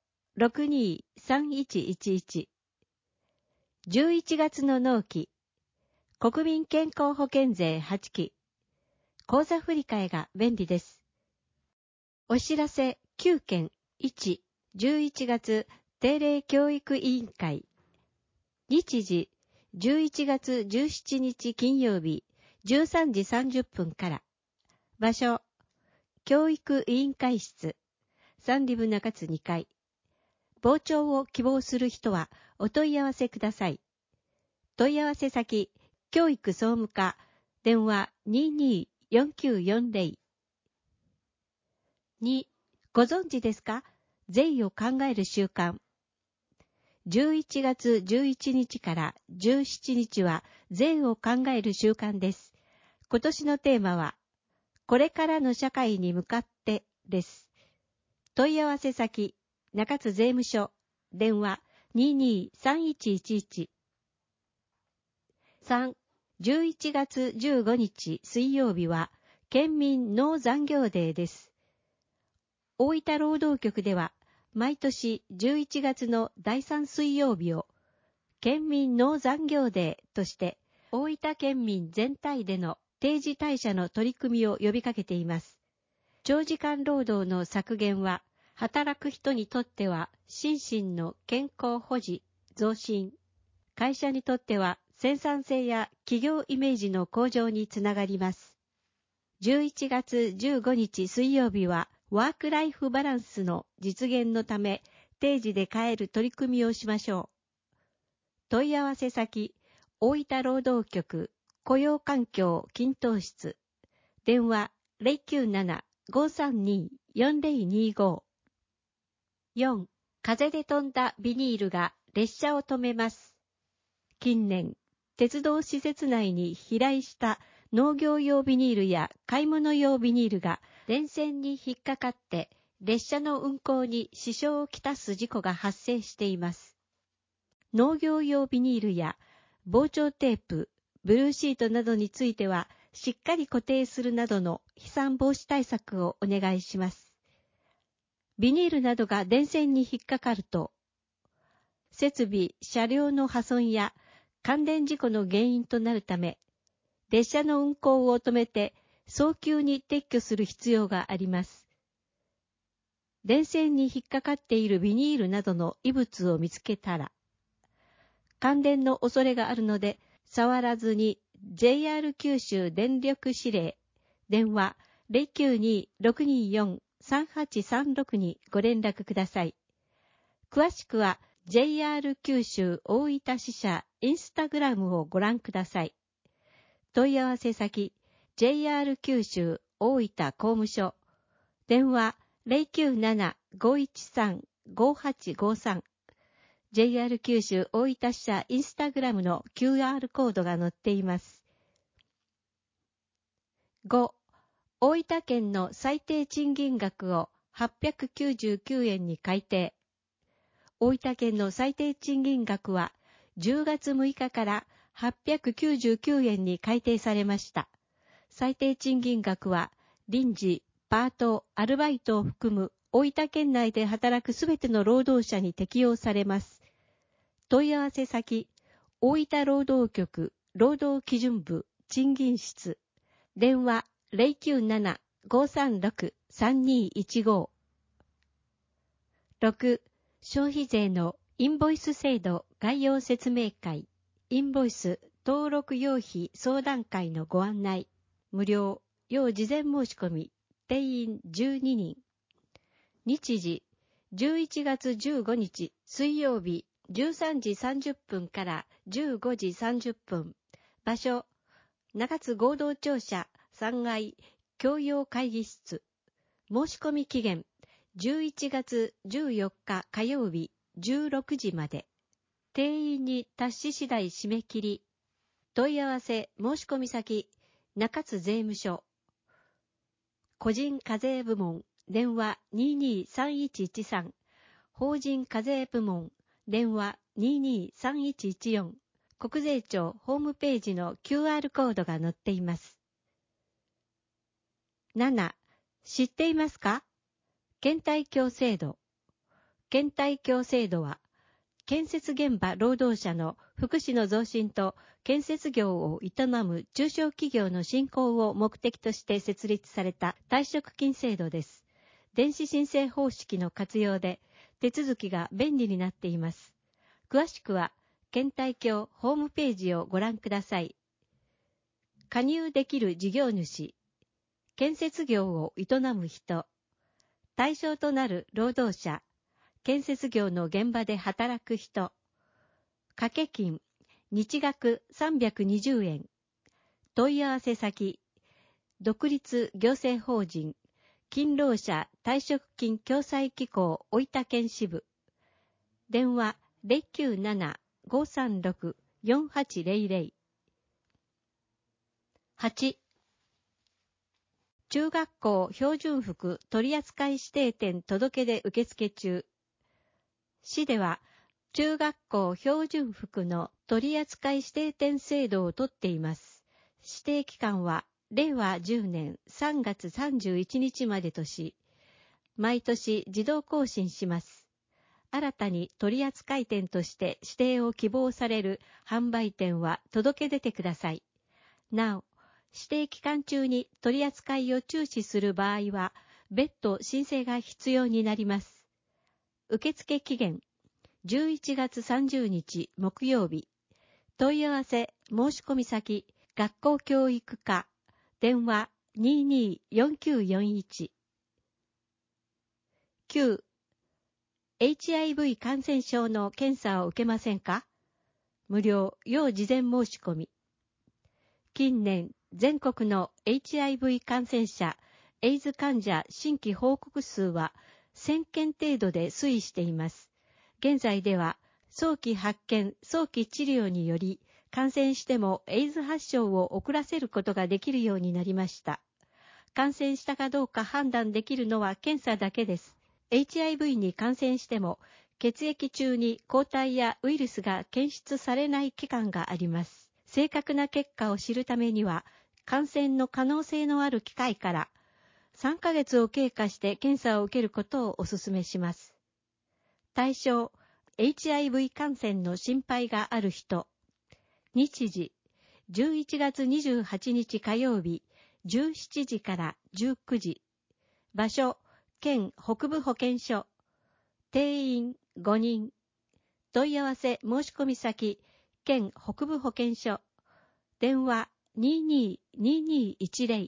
62-3111。 11月の納期国民健康保険税8期口座振替が便利です。お知らせ9件1、11月定例教育委員会。日時11月17日金曜日13時30分から。場所教育委員会室三里部中津2階。傍聴を希望する人はお問い合わせください。問い合わせ先教育総務課電話 22-4940。 2. ご存知ですか？税を考える習慣。11月11日から17日は税を考える習慣です。今年のテーマはこれからの社会に向かってです。問い合わせ先中津税務署電話 22-3111。 3. 11月15日水曜日は県民ノー残業デーです。大分労働局では毎年11月の第3水曜日を県民ノー残業デーとして大分県民全体での定時退社の取り組みを呼びかけています。長時間労働の削減は働く人にとっては心身の健康保持増進、会社にとっては生産性や企業イメージの向上につながります。 11月15日水曜日はワークライフバランスの実現のため定時で帰る取り組みをしましょう。問い合わせ先、大分労働局雇用環境均等室。電話 097-532-4025。4. 風で飛んだビニールが列車を止めます。近年、鉄道施設内に飛来した農業用ビニールや買い物用ビニールが電線に引っかかって列車の運行に支障をきたす事故が発生しています。農業用ビニールや防潮テープ、ブルーシートなどについてはしっかり固定するなどの飛散防止対策をお願いします。ビニールなどが電線に引っかかると、設備、車両の破損や感電事故の原因となるため、列車の運行を止めて早急に撤去する必要があります。電線に引っかかっているビニールなどの異物を見つけたら、感電の恐れがあるので、触らずに JR 九州電力指令、電話 092-624-3836 にご連絡ください。詳しくは JR 九州大分支社インスタグラムをご覧ください。問い合わせ先 JR 九州大分工務所、電話 097-513-5853。JR 九州大分支社インスタグラムの QR コードが載っています。5. 大分県の最低賃金額を899円に改定。大分県の最低賃金額は10月6日から899円に改定されました。最低賃金額は臨時、パート、アルバイトを含む大分県内で働くすべての労働者に適用されます。問い合わせ先、大分労働局労働基準部賃金室、電話 097-536-3215。6. 消費税のインボイス制度概要説明会、インボイス登録用費相談会のご案内、無料、要事前申し込み、定員12人。日時、11月15日水曜日13時30分から15時30分。場所、中津合同庁舎3階教養会議室。申し込み期限、11月14日火曜日16時まで。定員に達し次第締め切り。問い合わせ申し込み先、中津税務署。個人課税部門、電話 223113。法人課税部門、電話 223114。国税庁ホームページの QR コードが載っています。7. 知っていますか？検体協制度。検体協制度は、建設現場労働者の福祉の増進と建設業を営む中小企業の振興を目的として設立された退職金制度です。電子申請方式の活用で手続きが便利になっています。詳しくは、検体協ホームページをご覧ください。加入できる事業主、建設業を営む人、対象となる労働者、建設業の現場で働く人、掛け金、日額320円、問い合わせ先、独立行政法人、勤労者退職金共済機構大分県支部、電話 097-536-4800。8. 中学校標準服取扱指定店届出受付中。市では中学校標準服の取扱指定店制度をとっています。指定期間は令和10年3月31日までとし、毎年自動更新します。新たに取扱店として指定を希望される販売店は届け出てください。なお、指定期間中に取扱いを中止する場合は、別途申請が必要になります。受付期限、11月30日木曜日。問い合わせ申し込み先、学校教育課、電話 9-22-4941 9. HIV 感染症の検査を受けませんか？無料、要事前申し込み。近年、全国の HIV 感染者、エイズ患者新規報告数は1000件程度で推移しています。現在では、早期発見、早期治療により、感染してもエイズ発症を遅らせることができるようになりました。感染したかどうか判断できるのは検査だけです。HIV に感染しても、血液中に抗体やウイルスが検出されない期間があります。正確な結果を知るためには、感染の可能性のある機会から3ヶ月を経過して検査を受けることをお勧めします。対象、HIV 感染の心配がある人。日時、11月28日火曜日、17時から19時。場所、県北部保健所。定員5人。問い合わせ申し込み先、県北部保健所。電話222210。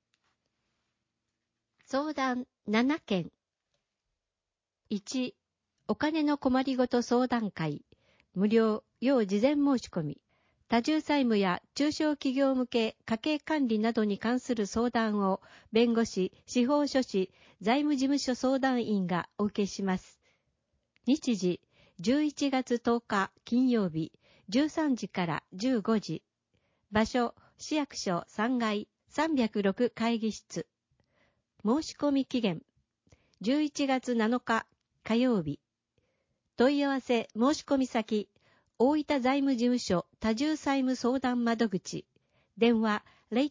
相談7件。1、お金の困りごと相談会。無料、要事前申し込み。多重債務や中小企業向け家計管理などに関する相談を弁護士、司法書士、財務事務所相談員がお受けします。日時、11月10日金曜日、13時から15時。場所、市役所3階306会議室。申し込み期限、11月7日火曜日。問い合わせ申し込み先、大分財務事務所多重債務相談窓口。電話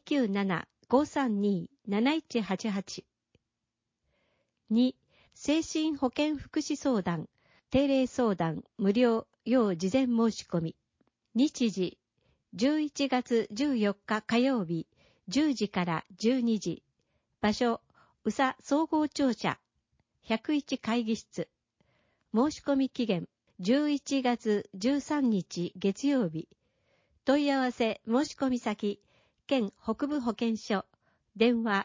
097-532-7188。2、精神保健福祉相談、定例相談無料要事前申し込み。日時、11月14日火曜日、10時から12時。場所、宇佐総合庁舎、101会議室。申し込み期限、11月13日月曜日。問い合わせ申し込み先、県北部保健所。電話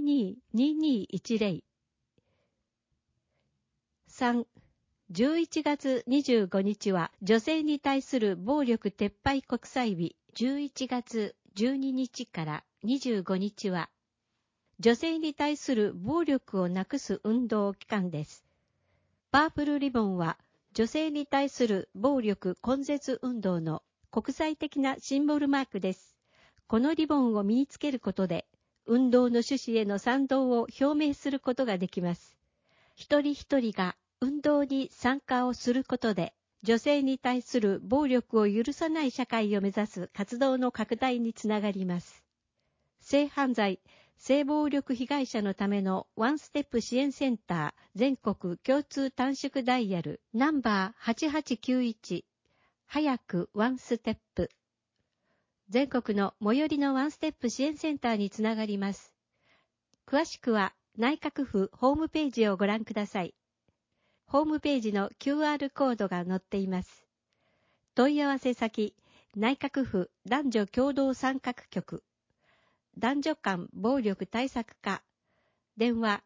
222210。3、11月25日は女性に対する暴力撤廃国際日。11月12日から25日は女性に対する暴力をなくす運動期間です。パープルリボンは女性に対する暴力根絶運動の国際的なシンボルマークです。このリボンを身につけることで運動の趣旨への賛同を表明することができます。一人一人が運動に参加をすることで女性に対する暴力を許さない社会を目指す活動の拡大につながります。性犯罪、性暴力被害者のためのワンステップ支援センター全国共通短縮ダイヤルナンバー8891早くワンステップ。全国の最寄りのワンステップ支援センターにつながります。詳しくは内閣府ホームページをご覧ください。ホームページの QR コードが載っています。問い合わせ先、内閣府男女共同参画局。男女間暴力対策課。電話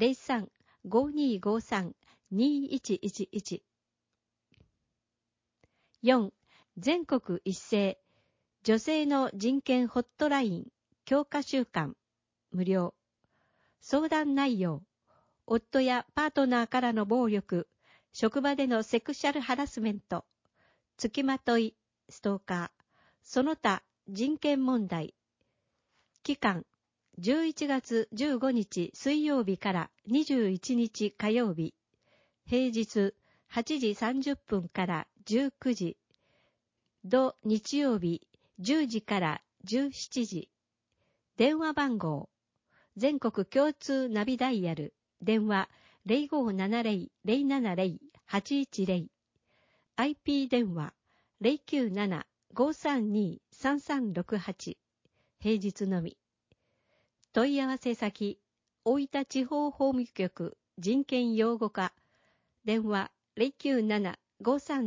03-5253-2111。4、全国一斉女性の人権ホットライン強化週間無料。相談内容、夫やパートナーからの暴力、職場でのセクシャルハラスメント、付きまとい、ストーカー、その他人権問題。期間、11月15日水曜日から21日火曜日、平日8時30分から19時、土日曜日10時から17時。電話番号、全国共通ナビダイヤル、電話 0570-070-810。IP 電話 097-532-3368。平日のみ。問い合わせ先、大分地方法務局人権擁護課。電話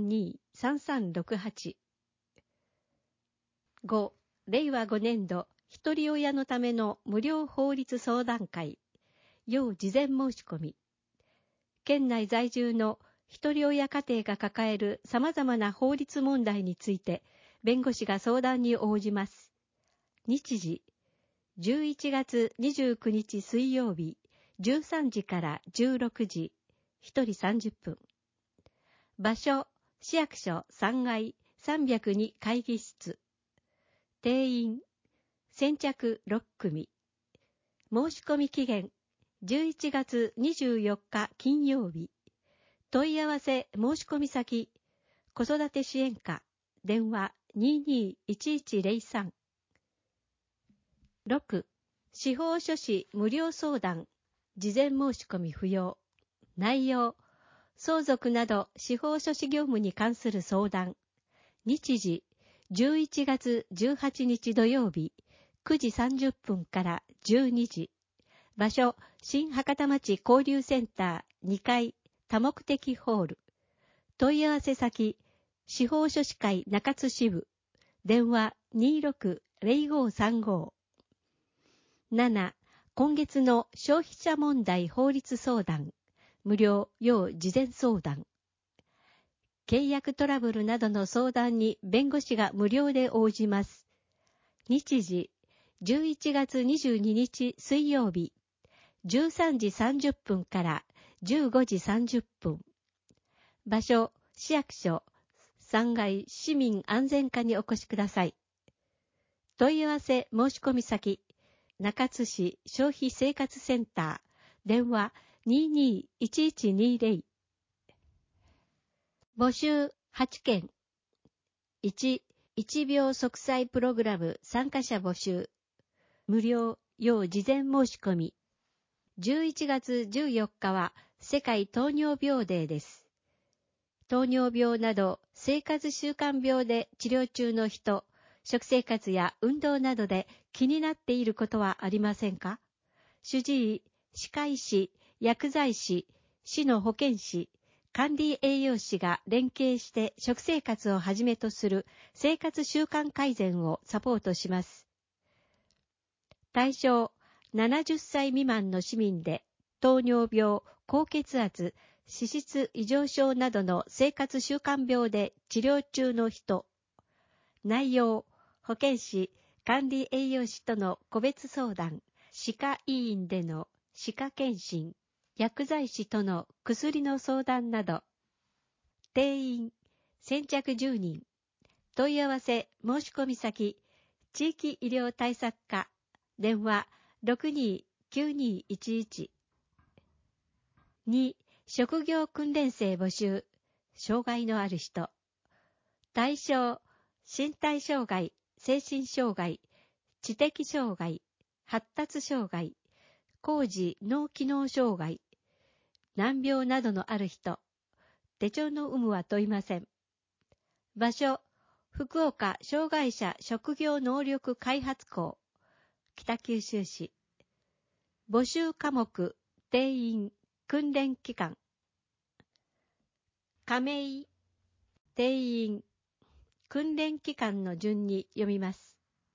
097-532-3368。5、令和5年度一人親のための無料法律相談会、要事前申し込み。県内在住の一人親家庭が抱える様々な法律問題について、弁護士が相談に応じます。日時、11月29日水曜日、13時から16時、1人30分。場所、市役所3階302会議室。定員、先着6組。申し込み期限、11月24日金曜日。問い合わせ申し込み先、子育て支援課、電話221103。6、司法書士無料相談、事前申し込み不要。内容、相続など司法書士業務に関する相談。日時、11月18日土曜日、9時30分から12時。場所、新博多町交流センター2階多目的ホール。問い合わせ先、司法書士会中津支部。電話26-0535。7、今月の消費者問題法律相談。無料要事前相談。契約トラブルなどの相談に弁護士が無料で応じます。日時、11月22日水曜日、13時30分から15時30分。場所、市役所、3階市民安全課にお越しください。問い合わせ申し込み先、中津市消費生活センター、電話221120。募集8件。1、1秒息災プログラム参加者募集。無料要事前申し込み。11月14日は世界糖尿病デーです。糖尿病など生活習慣病で治療中の人、食生活や運動などで気になっていることはありませんか？主治医、歯科医師、薬剤師、市の保健師、管理栄養士が連携して食生活をはじめとする生活習慣改善をサポートします。対象、70歳未満の市民で糖尿病、高血圧、脂質異常症などの生活習慣病で治療中の人。内容、保健師、管理栄養士との個別相談、歯科医院での歯科検診、薬剤師との薬の相談など。定員、先着10人。問い合わせ申し込み先、地域医療対策課、電話629211。2、職業訓練生募集、障害のある人。対象、身体障害、精神障害、知的障害、発達障害、高次脳機能障害、難病などのある人。手帳の有無は問いません。場所、福岡障害者職業能力開発校、北九州市。募集科目、定員、訓練期間。亀井、定員、訓練期間の順に読みます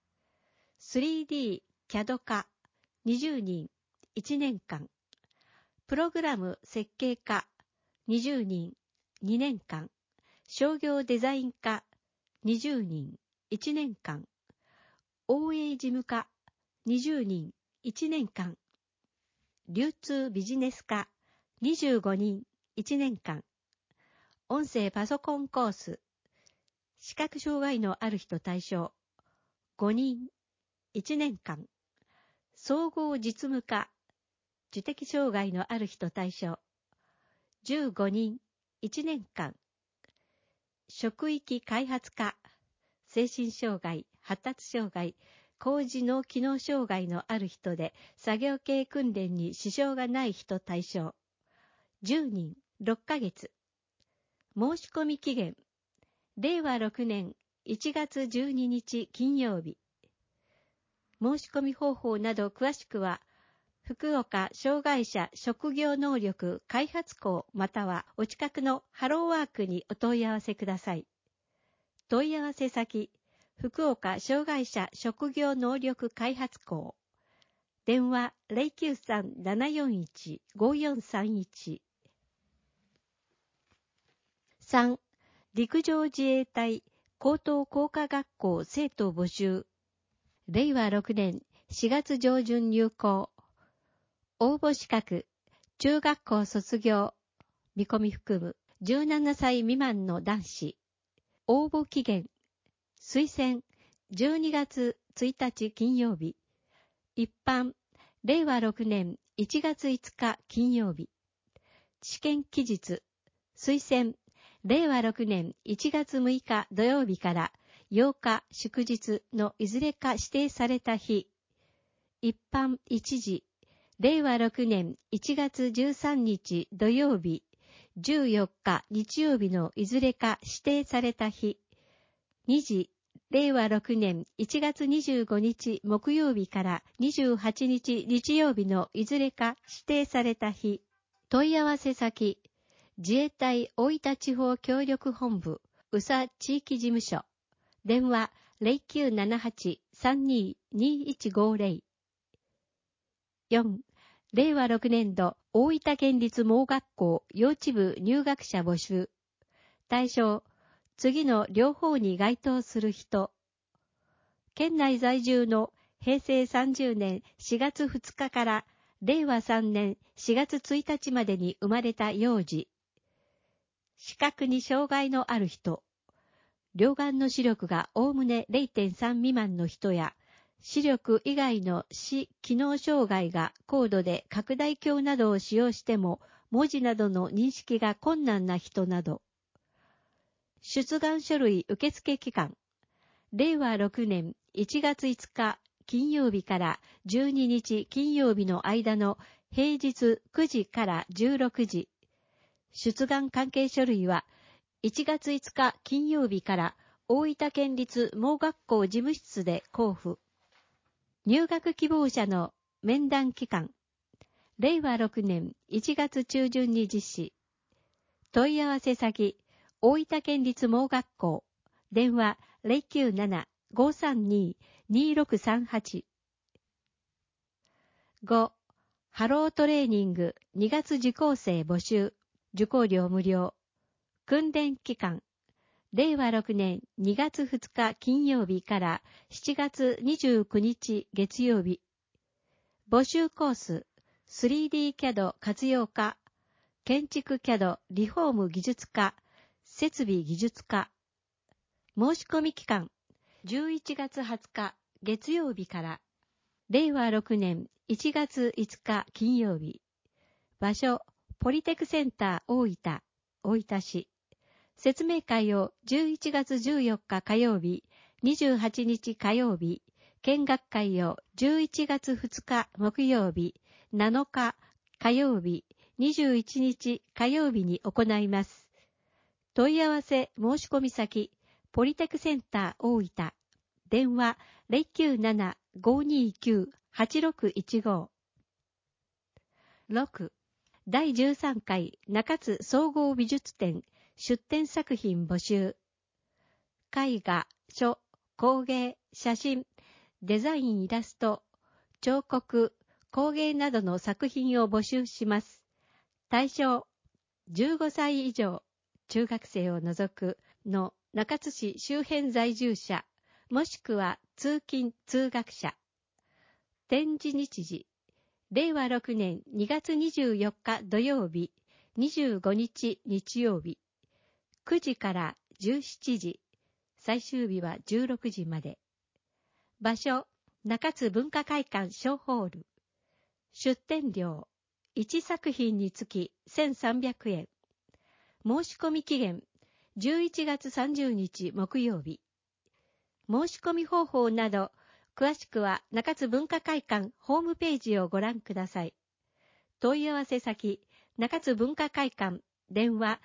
。3D キャド科20人1年間。プログラム設計科20人2年間。商業デザイン科20人1年間。応援事務課20人1年間。流通ビジネス科25人1年間。音声パソコンコース。視覚障害のある人対象5人1年間。総合実務課。知的障害のある人対象15人1年間。職域開発課。精神障害、発達障害、高次脳機能障害のある人で作業系訓練に支障がない人対象10人6ヶ月。申し込み期限令和6年1月12日金曜日。申し込み方法など詳しくは福岡障害者職業能力開発校またはお近くのハローワークにお問い合わせください。問い合わせ先福岡障害者職業能力開発校。電話 093-741-5431。3. 陸上自衛隊高等工科学校生徒募集。令和6年4月上旬入校。応募資格、中学校卒業、見込み含む17歳未満の男子。応募期限、推薦、12月1日金曜日。一般、令和6年1月5日金曜日。試験期日、推薦、令和6年1月6日土曜日から8日祝日のいずれか指定された日。一般1時、令和6年1月13日土曜日、14日日曜日のいずれか指定された日。2時、令和6年1月25日木曜日から28日日曜日のいずれか指定された日。問い合わせ先、自衛隊大分地方協力本部、宇佐地域事務所。電話 0978-32-2150。4. 令和6年度大分県立盲学校幼稚部入学者募集。対象、次の両方に該当する人。県内在住の平成30年4月2日から令和3年4月1日までに生まれた幼児。視覚に障害のある人。両眼の視力がおおむね 0.3 未満の人や、視力以外の視機能障害が高度で拡大鏡などを使用しても文字などの認識が困難な人など。出願書類受付期間。令和6年1月5日金曜日から12日金曜日の間の平日9時から16時。出願関係書類は1月5日金曜日から大分県立盲学校事務室で交付。入学希望者の面談期間。令和6年1月中旬に実施。問い合わせ先、大分県立盲学校。電話 097-532-2638。5. ハロートレーニング2月受講生募集。受講料無料。訓練期間。令和6年2月2日金曜日から7月29日月曜日。募集コース、3D キャド活用科、建築キャドリフォーム技術科、設備技術科。申し込み期間、11月20日月曜日から、令和6年1月5日金曜日。場所、ポリテクセンター大分、大分市。説明会を11月14日火曜日、28日火曜日、見学会を11月2日木曜日、7日火曜日、21日火曜日に行います。問い合わせ申し込み先、ポリテクセンター大分。電話 097-529-8615。6. 第13回中津総合美術展出展作品募集。絵画、書、工芸、写真、デザインイラスト、彫刻、工芸などの作品を募集します。対象、15歳以上、中学生を除くの中津市周辺在住者、もしくは通勤・通学者。展示日時、令和6年2月24日土曜日、25日日曜日。9時から17時、最終日は16時まで。場所、中津文化会館小ホール。出展料、1作品につき1300円。申し込み期限、11月30日木曜日。申し込み方法など、詳しくは中津文化会館ホームページをご覧ください。問い合わせ先、中津文化会館。電話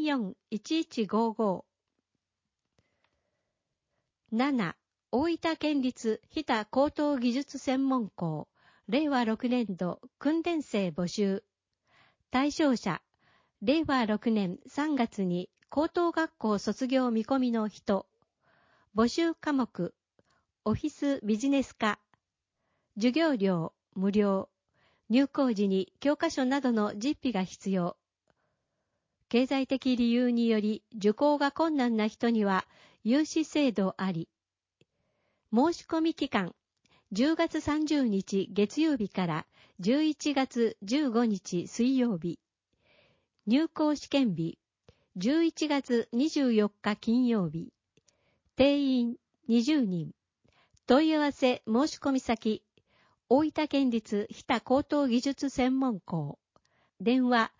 24-1155。7. 大分県立日田高等技術専門校令和6年度訓練生募集。対象者、令和6年3月に高等学校卒業見込みの人。 募集科目、オフィスビジネス科。授業料無料。入校時に教科書などの実費が必要。経済的理由により受講が困難な人には有資制度あり。申し込み期間、10月30日月曜日から11月15日水曜日。入校試験日、11月24日金曜日。定員20人。問い合わせ申し込み先、大分県立日田高等技術専門校。電話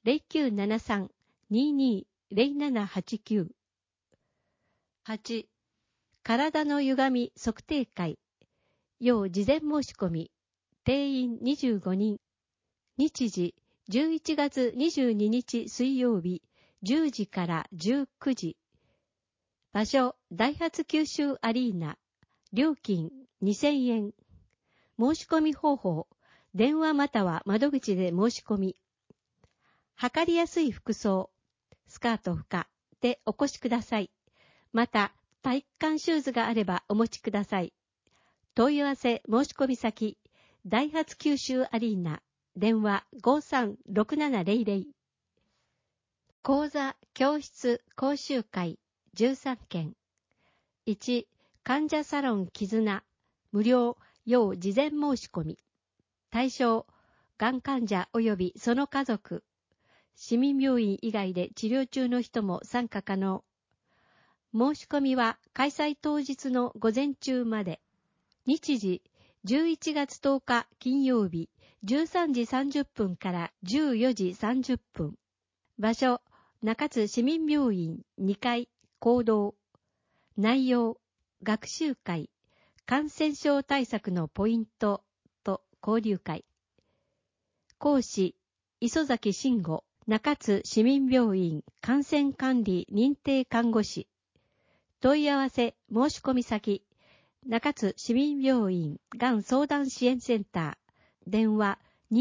0973-220789。8. 体の歪み測定会。要事前申し込み。定員25人。日時、11月22日水曜日、10時から19時。場所、ダイハツ九州アリーナ。料金2000円。申し込み方法、電話または窓口で申し込み。測りやすい服装、スカート不可でお越しください。また、体育館シューズがあればお持ちください。問い合わせ申し込み先、ダイハツ九州アリーナ。電話 536700。講座、教室、講習会、13件。1、患者サロン絆、無料、要事前申し込み。対象、がん患者及びその家族。市民病院以外で治療中の人も参加可能。申し込みは開催当日の午前中まで。日時、11月10日金曜日、13時30分から14時30分。場所、中津市民病院2階、講堂。内容、学習会、感染症対策のポイントと交流会。講師、磯崎慎吾、中津市民病院感染管理認定看護師。問い合わせ申し込み先、中津市民病院がん相談支援センター。電話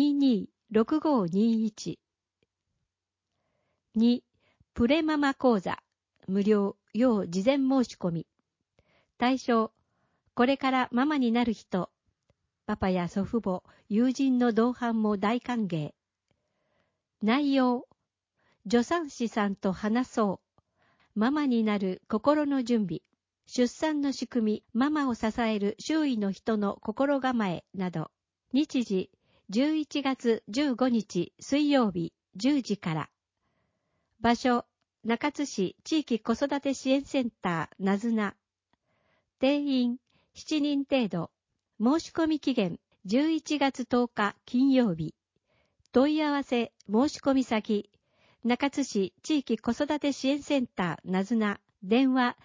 226521。2、プレママ講座。無料、要事前申し込み。対象、これからママになる人。パパや祖父母、友人の同伴も大歓迎。内容、助産師さんと話そう。ママになる心の準備。出産の仕組み、ママを支える周囲の人の心構えなど。日時、11月15日水曜日10時から。場所、中津市地域子育て支援センターなずな。定員7人程度。申し込み期限11月10日金曜日。問い合わせ申し込み先、中津市地域子育て支援センターなずな。電話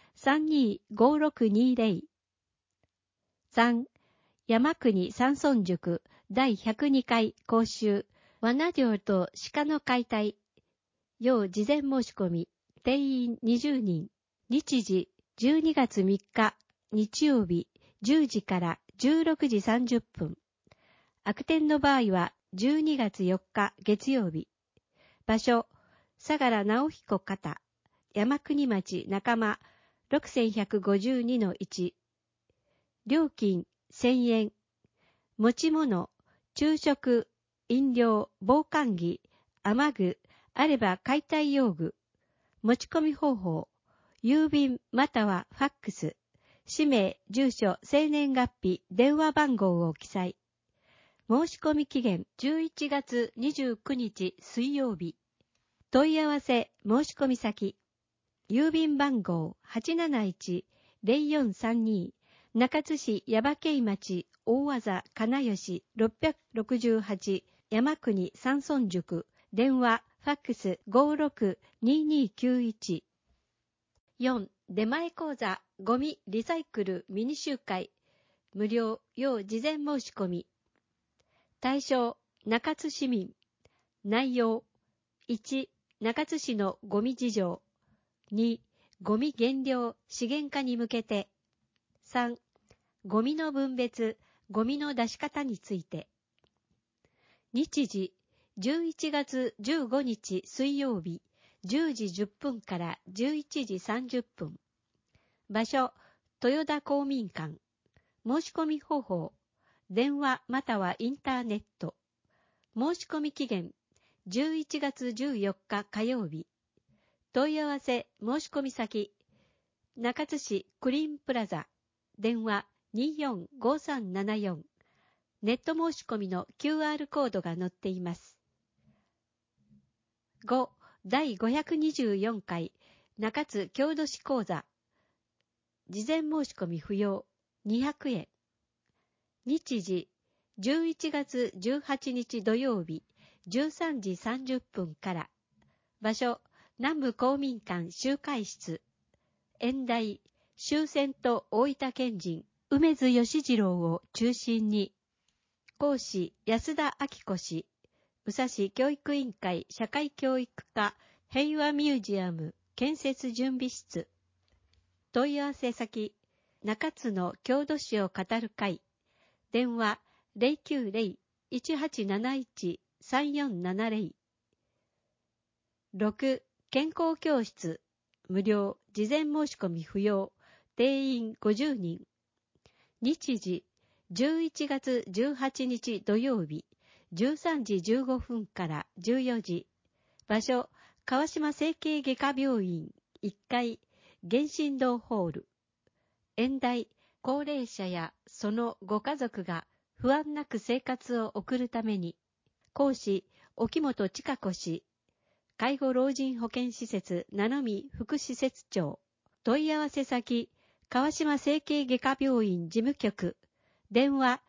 325620。3. 山国山村塾第102回講習、罠猟と鹿の解体。要事前申し込み。定員20人。日時12月3日日曜日10時から16時30分。悪天の場合は12月4日月曜日。場所、相良直彦方。山国町仲間 6152-1。料金1000円。持ち物、昼食、飲料、防寒着、雨具、あれば解体用具。持ち込み方法、郵便またはファックス。氏名、住所、生年月日、電話番号を記載。申し込み期限11月29日水曜日。問い合わせ申し込み先、郵便番号 871-0432 中津市耶馬渓町大字金吉668山国山村塾。電話ファックス 562291。 4. 出前講座ゴミリサイクルミニ集会。無料、要事前申し込み。対象、中津市民。内容、1、中津市のゴミ事情。2、ゴミ減量資源化に向けて。3、ゴミの分別、ゴミの出し方について。日時、11月15日水曜日、10時10分から11時30分。場所、 豊田公民館。申し込み方法。電話またはインターネット。申し込み期限。11月14日火曜日。問い合わせ申し込み先。中津市クリーンプラザ。電話245374。ネット申し込みの QR コードが載っています。5. 第524回中津郷土史講座。事前申し込み不要。200円。日時、11月18日土曜日、13時30分から。場所、南部公民館集会室。演題、終戦と大分県人、梅津義次郎を中心に。講師、安田明子氏。宇佐市教育委員会社会教育課平和ミュージアム建設準備室。問い合わせ先、中津の郷土史を語る会。電話 090-1871-3470。6. 健康教室。無料、事前申し込み不要。定員50人。日時、11月18日土曜日、13時15分から14時。場所、川島整形外科病院1階、原神堂ホール。演題、高齢者やそのご家族が不安なく生活を送るために。講師、沖本千佳子氏。介護老人保健施設名のみ副施設長。問い合わせ先、川島整形外科病院事務局。電話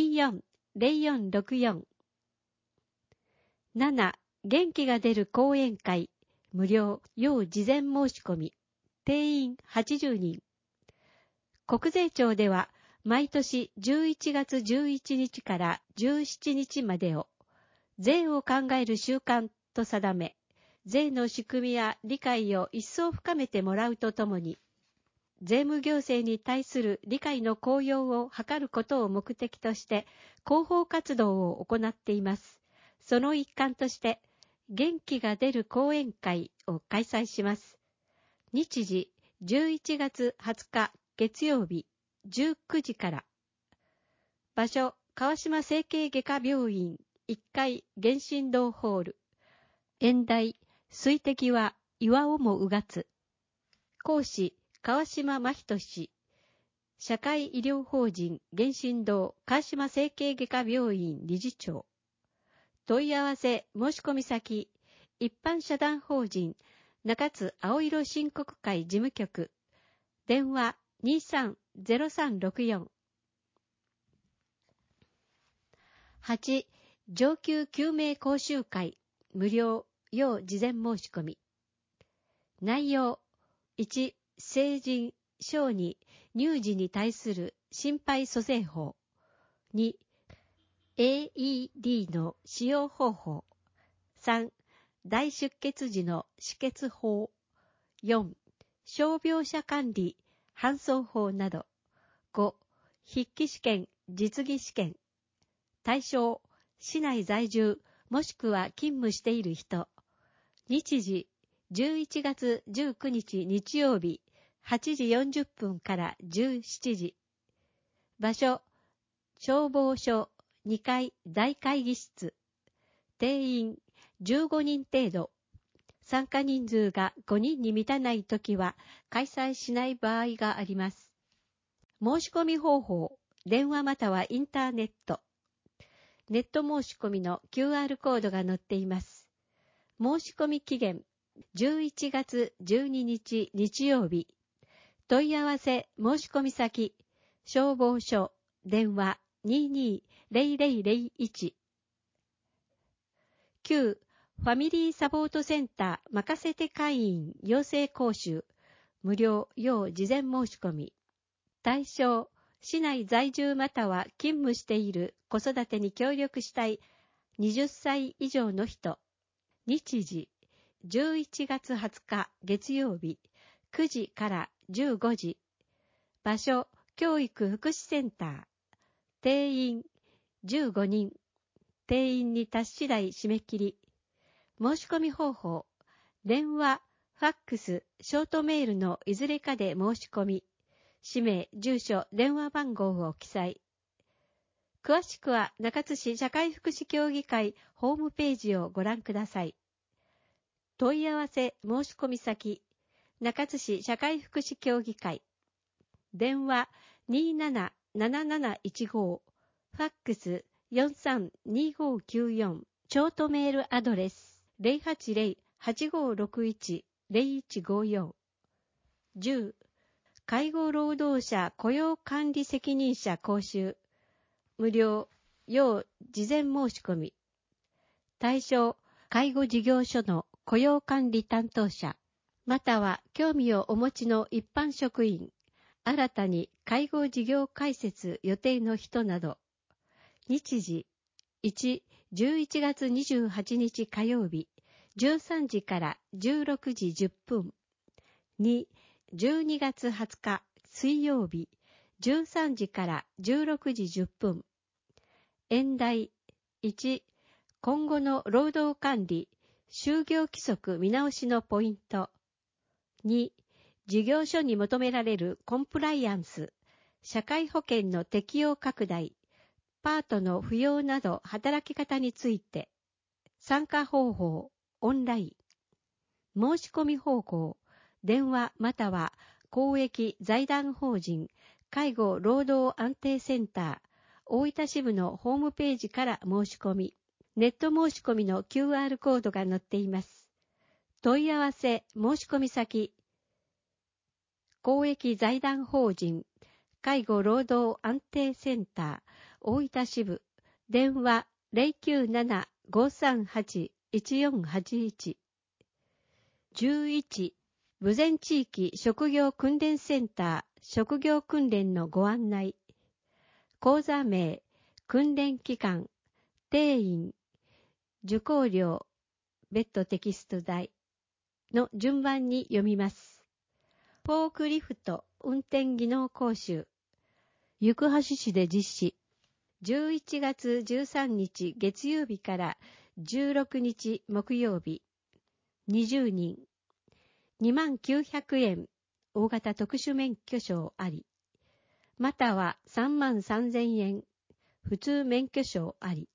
240464。7. 元気が出る講演会。無料、要事前申し込み。定員80人。国税庁では、毎年11月11日から17日までを、税を考える習慣と定め、税の仕組みや理解を一層深めてもらうとともに、税務行政に対する理解の向上を図ることを目的として、広報活動を行っています。その一環として、元気が出る講演会を開催します。日時、11月20日月曜日、19時から。場所、川島整形外科病院1階原神堂ホール。演題、水滴は岩をもうがつ。講師、川島真人氏。社会医療法人原神堂川島整形外科病院理事長。問い合わせ申し込み先、一般社団法人中津青色申告会事務局。電話230364。8. 上級救命講習会。無料、要事前申し込み。内容。1. 成人、小児、乳児に対する心肺蘇生法。2. AED の使用方法。3. 大出血時の止血法。4. 傷病者管理、搬送法など。5. 筆記試験、実技試験。対象、市内在住、もしくは勤務している人。日時、11月19日日曜日、8時40分から17時。場所、消防署2階大会議室。定員15人程度。参加人数が5人に満たないときは開催しない場合があります。申し込み方法、電話またはインターネット。ネット申し込みの QR コードが載っています。申し込み期限、11月12日日曜日。問い合わせ申し込み先、消防署、電話220001。9. ファミリーサポートセンター任せて会員養成講習。無料、要事前申し込み。対象、市内在住または勤務している子育てに協力したい20歳以上の人。日時、11月20日月曜日、9時から15時。場所、教育福祉センター。定員、15人。定員に達次第締め切り。申し込み方法、電話、ファックス、ショートメールのいずれかで申し込み。 氏名、住所、電話番号を記載。詳しくは中津市社会福祉協議会ホームページをご覧ください。問い合わせ申し込み先、中津市社会福祉協議会。電話277715、ファックス432594、ショートメールアドレス080-8561-0154。10、介護労働者雇用管理責任者講習。無料、要事前申し込み。対象、介護事業所の雇用管理担当者、または興味をお持ちの一般職員、新たに介護事業開設予定の人など。日時、1、11月28日火曜日、13時から16時10分。2、12月20日水曜日、13時から16時10分。演題1、今後の労働管理、就業規則見直しのポイント。2、事業所に求められるコンプライアンス、社会保険の適用拡大、パートの扶養など働き方について。参加方法、オンライン。申し込み方法、電話または公益財団法人介護労働安定センター大分支部のホームページから申し込み、ネット申し込みの QR コードが載っています。問い合わせ申し込み先、公益財団法人介護労働安定センター大分支部、電話 097-538-1481。11、豊前地域職業訓練センター職業訓練のご案内。講座名、訓練期間、定員、受講料、別途テキスト代の順番に読みます。フォークリフト運転技能講習。行橋市で実施。11月13日月曜日から16日木曜日。20人。23,900円。大型特殊免許証あり。または33,000円。普通免許証あり。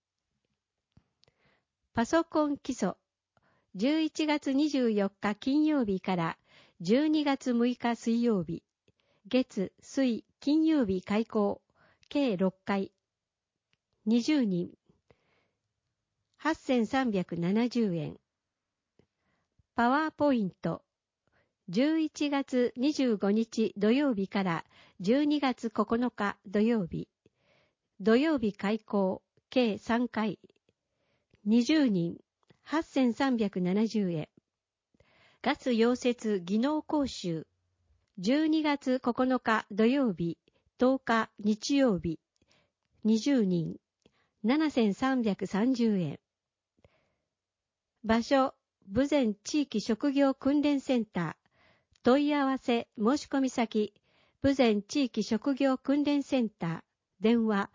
パソコン基礎。11月24日金曜日から12月6日水曜日。月、水、金曜日開講。計6回。20人。8,370円。パワーポイント。11月25日土曜日から12月9日土曜日。土曜日開講。計3回。20人。8,370円。ガス溶接技能講習。12月9日土曜日、10日日曜日。20人。7,330円。場所、豊前地域職業訓練センター。問い合わせ申し込み先、豊前地域職業訓練センター。電話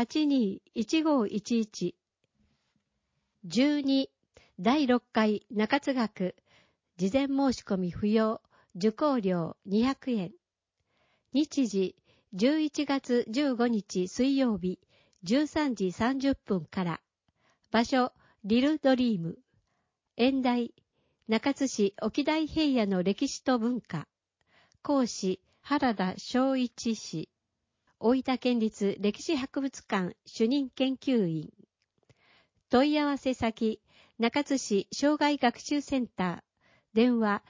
821511。12、第6回中津学。事前申し込み不要。受講料200円。日時、11月15日水曜日、13時30分から。場所、リルドリーム。演題、中津市沖大平野の歴史と文化。講師、原田正一氏。大分県立歴史博物館主任研究員。問い合わせ先、中津市障害学習センター。電話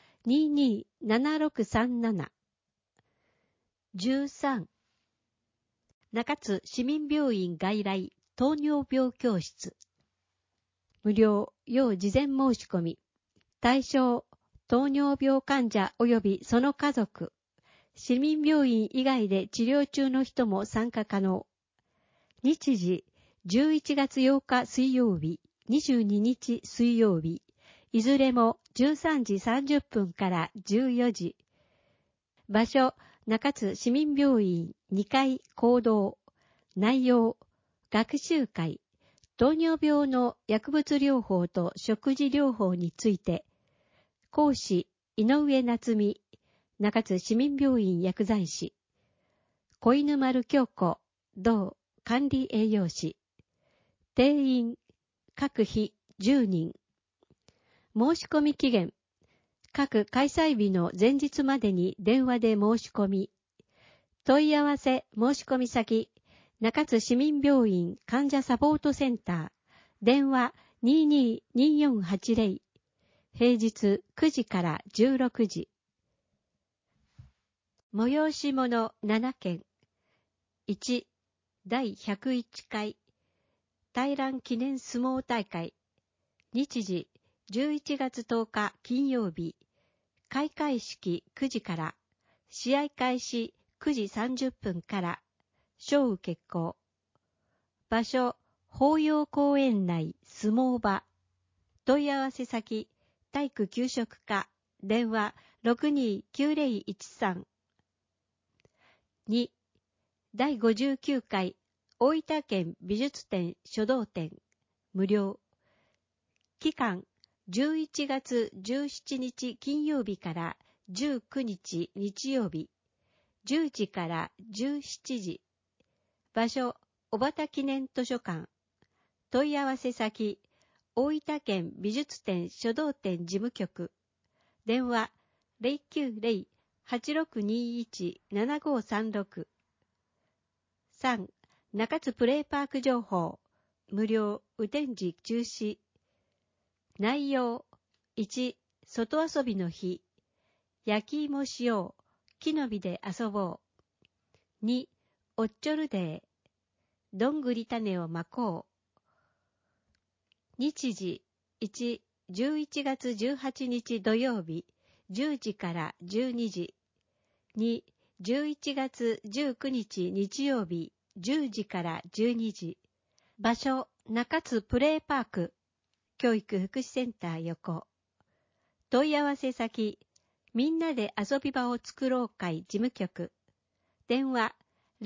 227637。13、中津市民病院外来糖尿病教室。無料、要事前申し込み。対象、糖尿病患者及びその家族。市民病院以外で治療中の人も参加可能。日時、11月8日水曜日、22日水曜日。いずれも13時30分から14時。場所、中津市民病院2階講堂。内容、学習会。糖尿病の薬物療法と食事療法について。講師、井上夏美。中津市民病院薬剤師。 小犬丸京子同管理栄養士。定員各日10人。申し込み期限各開催日の前日までに電話で申し込み。問い合わせ申し込み先中津市民病院患者サポートセンター電話222480平日9時から16時。催し物7件。1、第101回大蘭記念相撲大会。日時11月10日金曜日。開会式9時から。試合開始9時30分から。勝雨決行。場所法要公園内相撲場。問い合わせ先体育給食課電話629013。2、第59回大分県美術展書道展無料。期間11月17日金曜日から19日日曜日10時から17時。場所小畑記念図書館。問い合わせ先大分県美術展書道展事務局電話090-8621-7536。3. 中津プレイパーク情報無料雨天時中止。内容1. 外遊びの日焼き芋しよう木の実で遊ぼう。2. おっちょるデーどんぐり種をまこう。日時1、11月18日土曜日10時から12時。2、11月19日日曜日10時から12時。場所中津プレイパーク教育福祉センター横。問い合わせ先みんなで遊び場を作ろう会事務局電話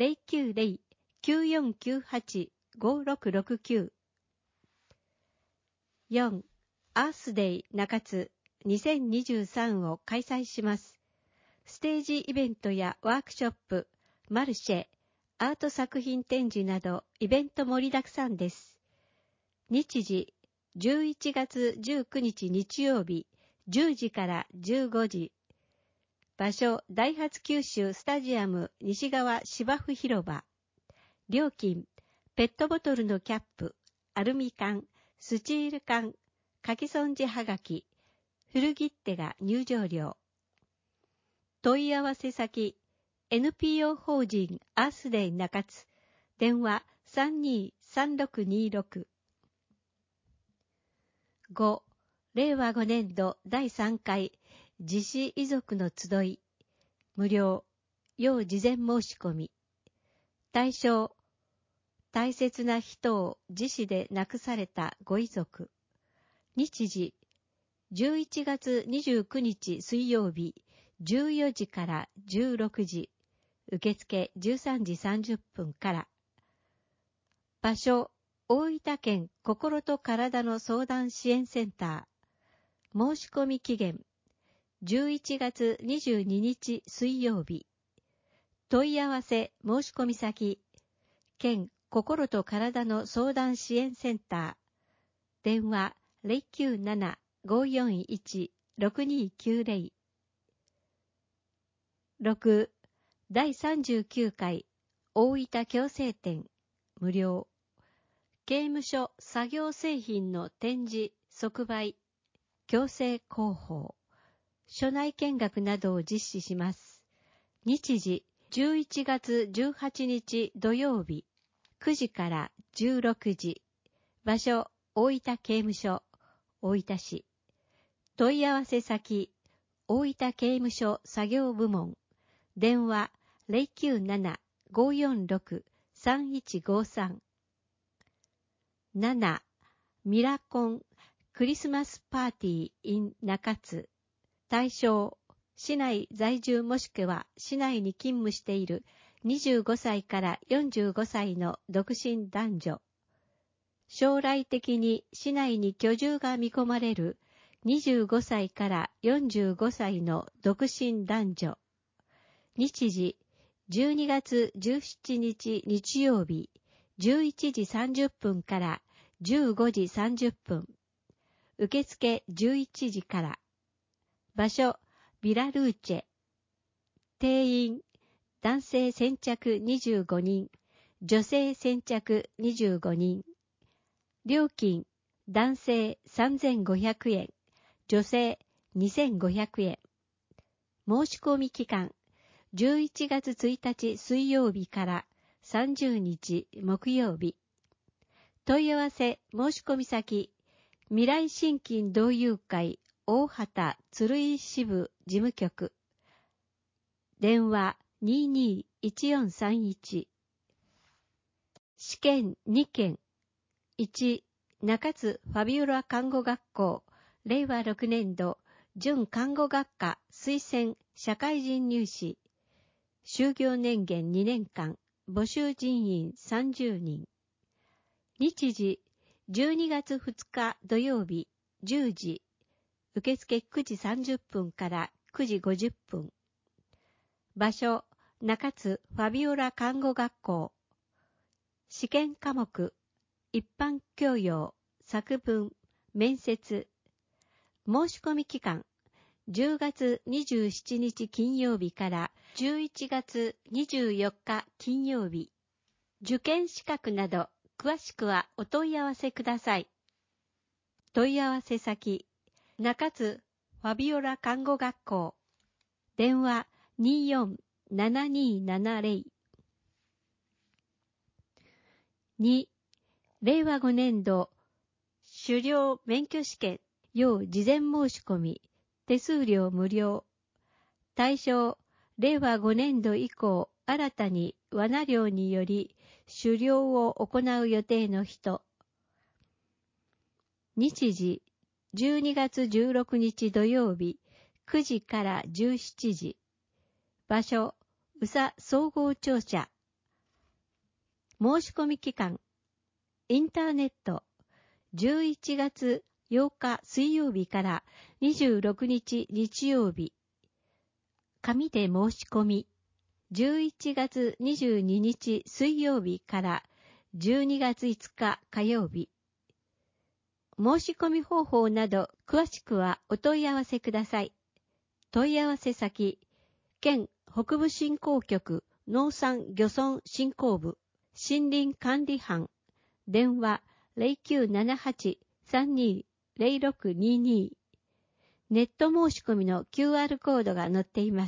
090-9498-5669。4. アースデイ中津2023を開催します。ステージイベントやワークショップ、マルシェ、アート作品展示などイベント盛りだくさんです。日時11月19日日曜日10時から15時。場所ダイハツ九州スタジアム西側芝生広場。料金ペットボトルのキャップ、アルミ缶、スチール缶、書き損じはがき、古切手が入場料。問い合わせ先 NPO 法人アースデイ中津電話323626。5. 令和5年度第3回自死遺族の集い無料要事前申し込み。対象大切な人を自死で亡くされたご遺族。日時11月29日水曜日14時から16時。受付13時30分から。場所大分県心と体の相談支援センター。申し込み期限11月22日水曜日。問い合わせ申し込み先県心と体の相談支援センター電話 097-541-6290。 6. 第39回大分矯正展無料。刑務所作業製品の展示即売矯正広報所内見学などを実施します。日時11月18日土曜日9時から16時。場所大分刑務所大分市。問い合わせ先大分刑務所作業部門電話 097-546-3153。 7. ミラコンクリスマスパーティー in 中津。対象市内在住もしくは市内に勤務している25歳から45歳の独身男女。将来的に市内に居住が見込まれる25歳から45歳の独身男女。日時 12月17日日曜日、11時30分から15時30分。受付11時から。場所、ビラルーチェ。定員、男性先着25人、女性先着25人。料金、男性3500円、女性2500円。申し込み期間、11月1日水曜日から30日木曜日。問い合わせ申し込み先、未来心筋同友会大畑鶴居支部事務局。電話221431。試験2件。1、中津ファビュラ看護学校、令和6年度、準看護学科推薦社会人入試。就業年限2年間、募集人員30人。日時、12月2日土曜日、10時。受付9時30分から9時50分。場所、中津ファビオラ看護学校。試験科目、一般教養、作文、面接。申し込み期間、10月27日金曜日から11月24日金曜日。受験資格など、詳しくはお問い合わせください。問い合わせ先、中津ファビオラ看護学校。電話247270。2、令和5年度狩猟免許試験要事前申し込み、手数料無料。対象、令和5年度以降、新たに罠猟により狩猟を行う予定の人。日時、12月16日土曜日、9時から17時。場所、宇佐総合庁舎。申し込み期間、インターネット、11月8日水曜日から26日日曜日。紙で申し込み、11月22日水曜日から12月5日火曜日。申し込み方法など詳しくはお問い合わせください。問い合わせ先、県北部振興局農産漁村振興部森林管理班。電話0978-320622。ネット申し込みの QR コードが載っています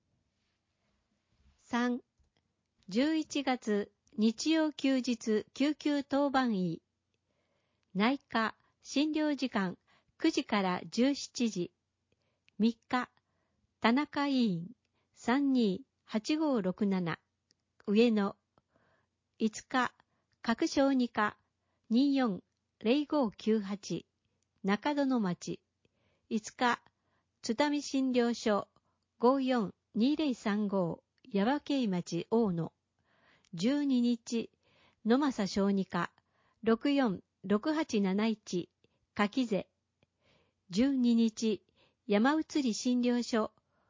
。3、11月日曜休日救急当番医。内科診療時間9時から17時。3日、田中医院328567上野。5日、各小児科240598中園町。5日、津田見診療所542035耶馬渓町大野。12日、野政小児科646871柿瀬。12日、山移診療所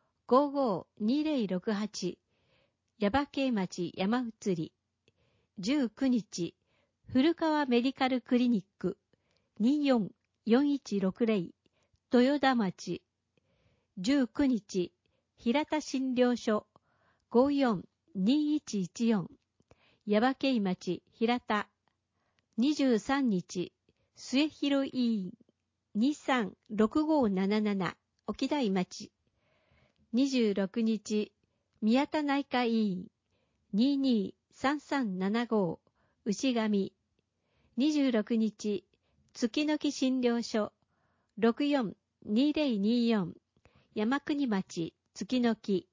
552068耶馬渓町山移。19日、古川メディカルクリニック244160豊田町。19日、平田診療所542114耶馬渓町平田。23日、末広医院236577沖大町。26日、宮田内科医院223375牛上。26日、月の木診療所642024山国町月の木。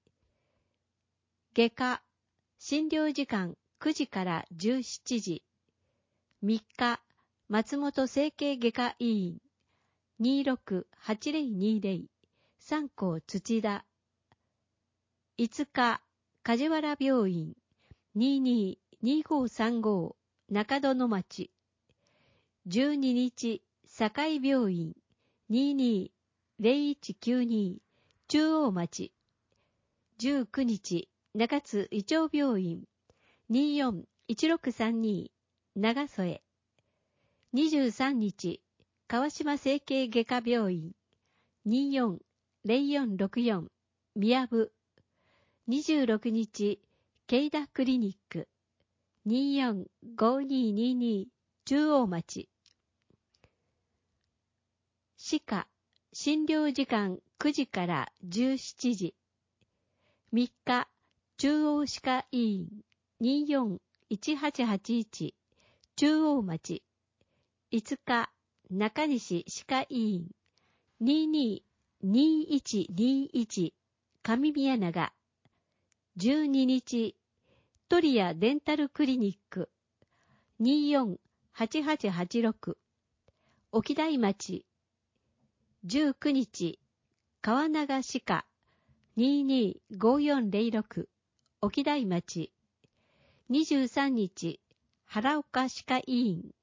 外科診療時間9時から17時。3日、松本整形外科医院268020三高土田。5日、梶原病院222535中園町。12日、堺病院220192中央町。19日、 中津医長病院 24-1632 長添。23日、川島整形外科病院 24-0464 宮部。26日、慶田クリニック 24-5222 中央町。歯科、診療時間9時から17時。3日、中央歯科医院 24-1881 中央町。5日、中西歯科医院 22-2121 上宮永。12日、トリアデンタルクリニック 24-8886 沖大町。19日、川長歯科 22-5406 沖大町。23日、原岡歯科医院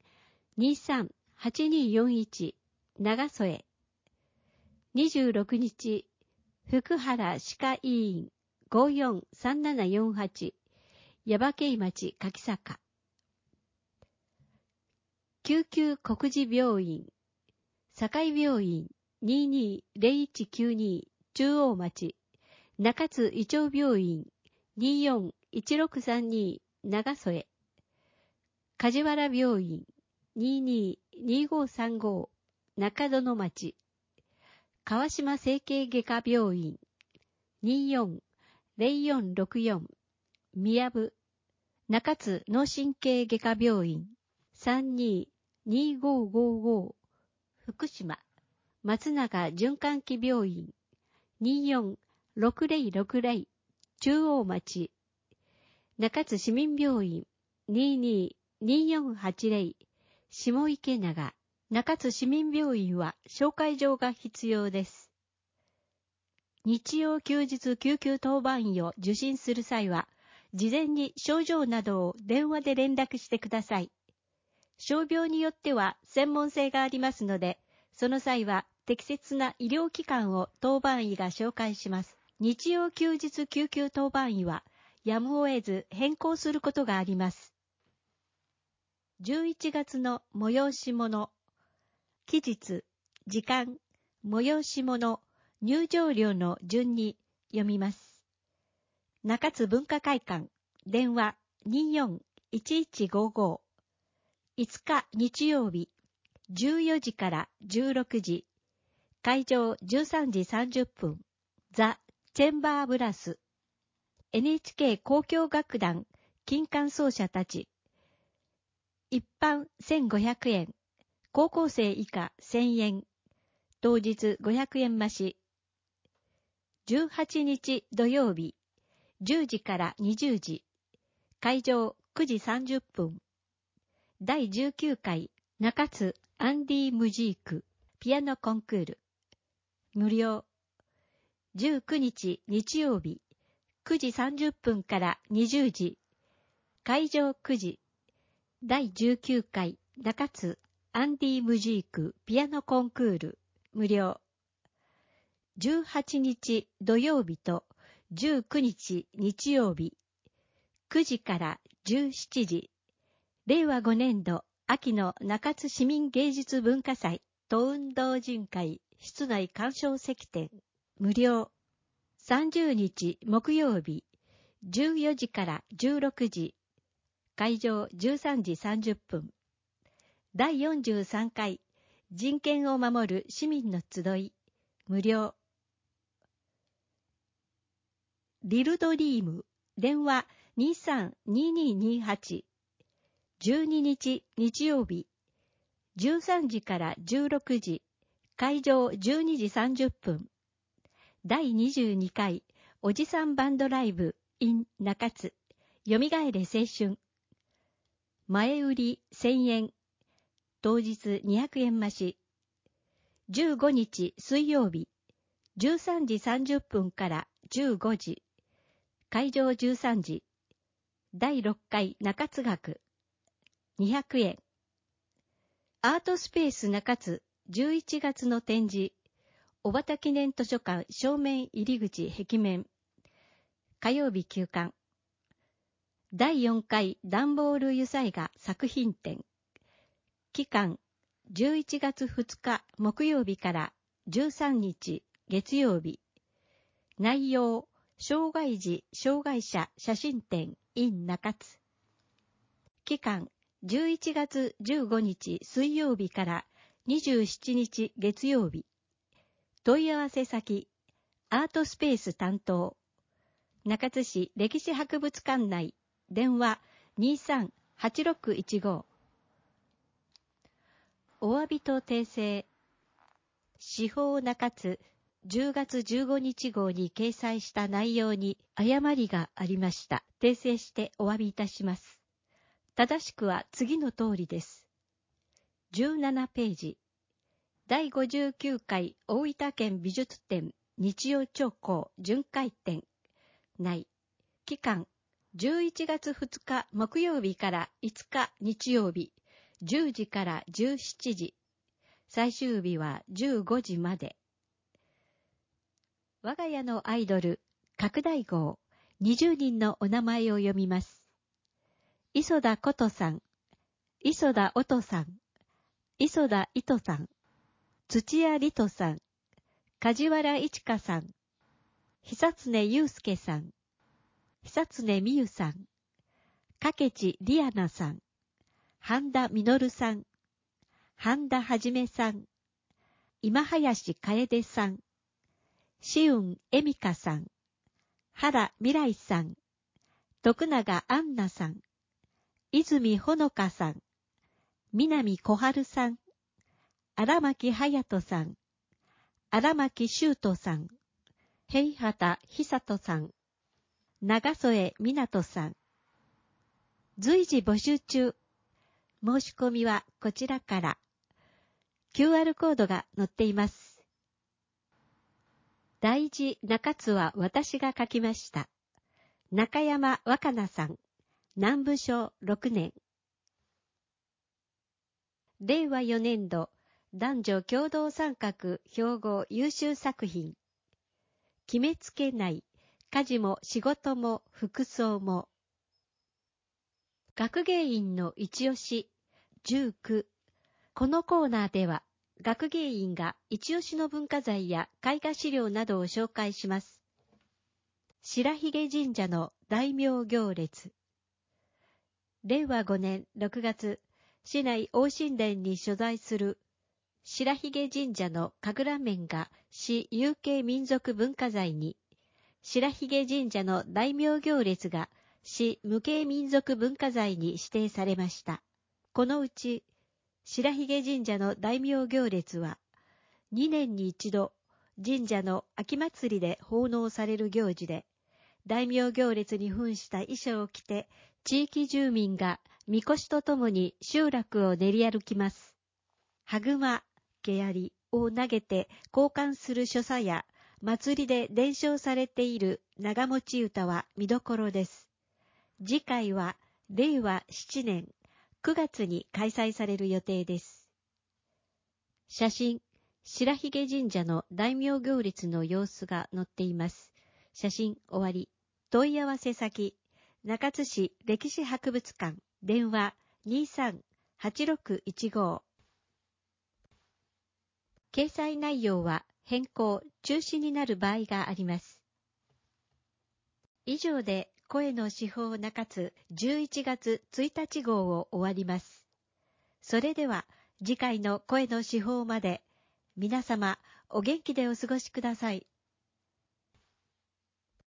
23-8241 長添。26日、福原歯科医院 543748 耶馬渓町柿坂。救急国事病院堺病院 22-0192 中央町。中津医長病院 24-1632 長添。梶原病院 22-2535 中園町。川島整形外科病院 24-0464 宮部。中津脳神経外科病院 32-2555 福島。松永循環器病院 24-6060 中央町。中津市民病院 22-2480 下池永。中津市民病院は紹介状が必要です。日曜休日救急当番医を受診する際は、事前に症状などを電話で連絡してください。傷病によっては専門性がありますので、その際は適切な医療機関を当番医が紹介します。日曜休日救急当番医は、やむを得ず変更することがあります。11月の催し物。期日、時間、催し物、入場料の順に読みます。中津文化会館、電話 24-1155。5日日曜日、14時から16時。会場13時30分。ザ・チェンバーブラス。NHK 交響楽団、金管奏者たち。一般1500円。高校生以下1000円。当日500円増し。18日土曜日、10時から20時。会場9時30分。第19回中津アンディ・ムジークピアノコンクール。無料。19日日曜日、9時30分から20時。会場9時。第19回中津アンディ・ムジークピアノコンクール。無料。18日土曜日と19日日曜日、9時から17時。令和5年度秋の中津市民芸術文化祭都運同人会室内鑑賞席展。無料。30日木曜日、14時から16時。会場13時30分。第43回人権を守る市民の集い。無料。リルドリーム、電話 23-2228。12日日曜日、13時から16時。会場12時30分。第22回おじさんバンドライブ in 中津。よみがえれ青春。前売り1000円。当日200円増し。15日水曜日、13時30分から15時。会場13時。第6回中津学。200円。アートスペース中津11月の展示。小畑記念図書館正面入り口壁面。 火曜日休刊。第4回段ボール油彩画作品展。期間11月2日木曜日から13日月曜日。内容、障害児・障害者写真展 in 中津。期間11月15日水曜日から27日月曜日。問い合わせ先、アートスペース担当。中津市歴史博物館内。電話23-8615。お詫びと訂正。司法中津10月15日号に掲載した内容に誤りがありました。訂正してお詫びいたします。正しくは次の通りです。17ページ。第59回大分県美術展日曜朝稿巡回展内。期間11月2日木曜日から5日日曜日、10時から17時。最終日は15時まで。我が家のアイドル、拡大号、20人のお名前を読みます。磯田琴さん、磯田音さん、磯田糸さん、土屋理人さん、梶原一花さん、久常祐介さん、久常美優さん、掛地里アナさん、半田実さん、半田はじめさん、今林楓さん、紫雲恵美香さん、原未来さん、徳永杏奈さん、泉ほのかさん、南小春さん、荒牧隼人さん、荒牧修斗さん、平畑久人さん、長添湊さん。随時募集中。申し込みはこちらから。QR コードが載っています。大事中津は私が書きました。中山若菜さん。南部小6年。令和4年度男女共同参画標語優秀作品。決めつけない。家事も仕事も服装も。学芸員の一押し19。このコーナーでは学芸員が一押しの文化財や絵画資料などを紹介します。白髭神社の大名行列。令和5年6月、市内大神殿に所在する白髭神社の神楽面が市有形民族文化財に、白髭神社の大名行列が市無形民族文化財に指定されました。このうち、白髭神社の大名行列は、2年に一度神社の秋祭りで奉納される行事で、大名行列に扮した衣装を着て、地域住民がみこしとともに集落を練り歩きます。はぐま、けやりを投げて交換する所作や、祭りで伝承されている長持ち歌は見どころです。次回は令和7年9月に開催される予定です。写真、白髭神社の大名行列の様子が載っています。写真終わり。問い合わせ先、中津市歴史博物館、電話23-8615。掲載内容は変更、中止になる場合があります。以上で声の司法中津11月1日号を終わります。それでは次回の声の司法まで皆様お元気でお過ごしください。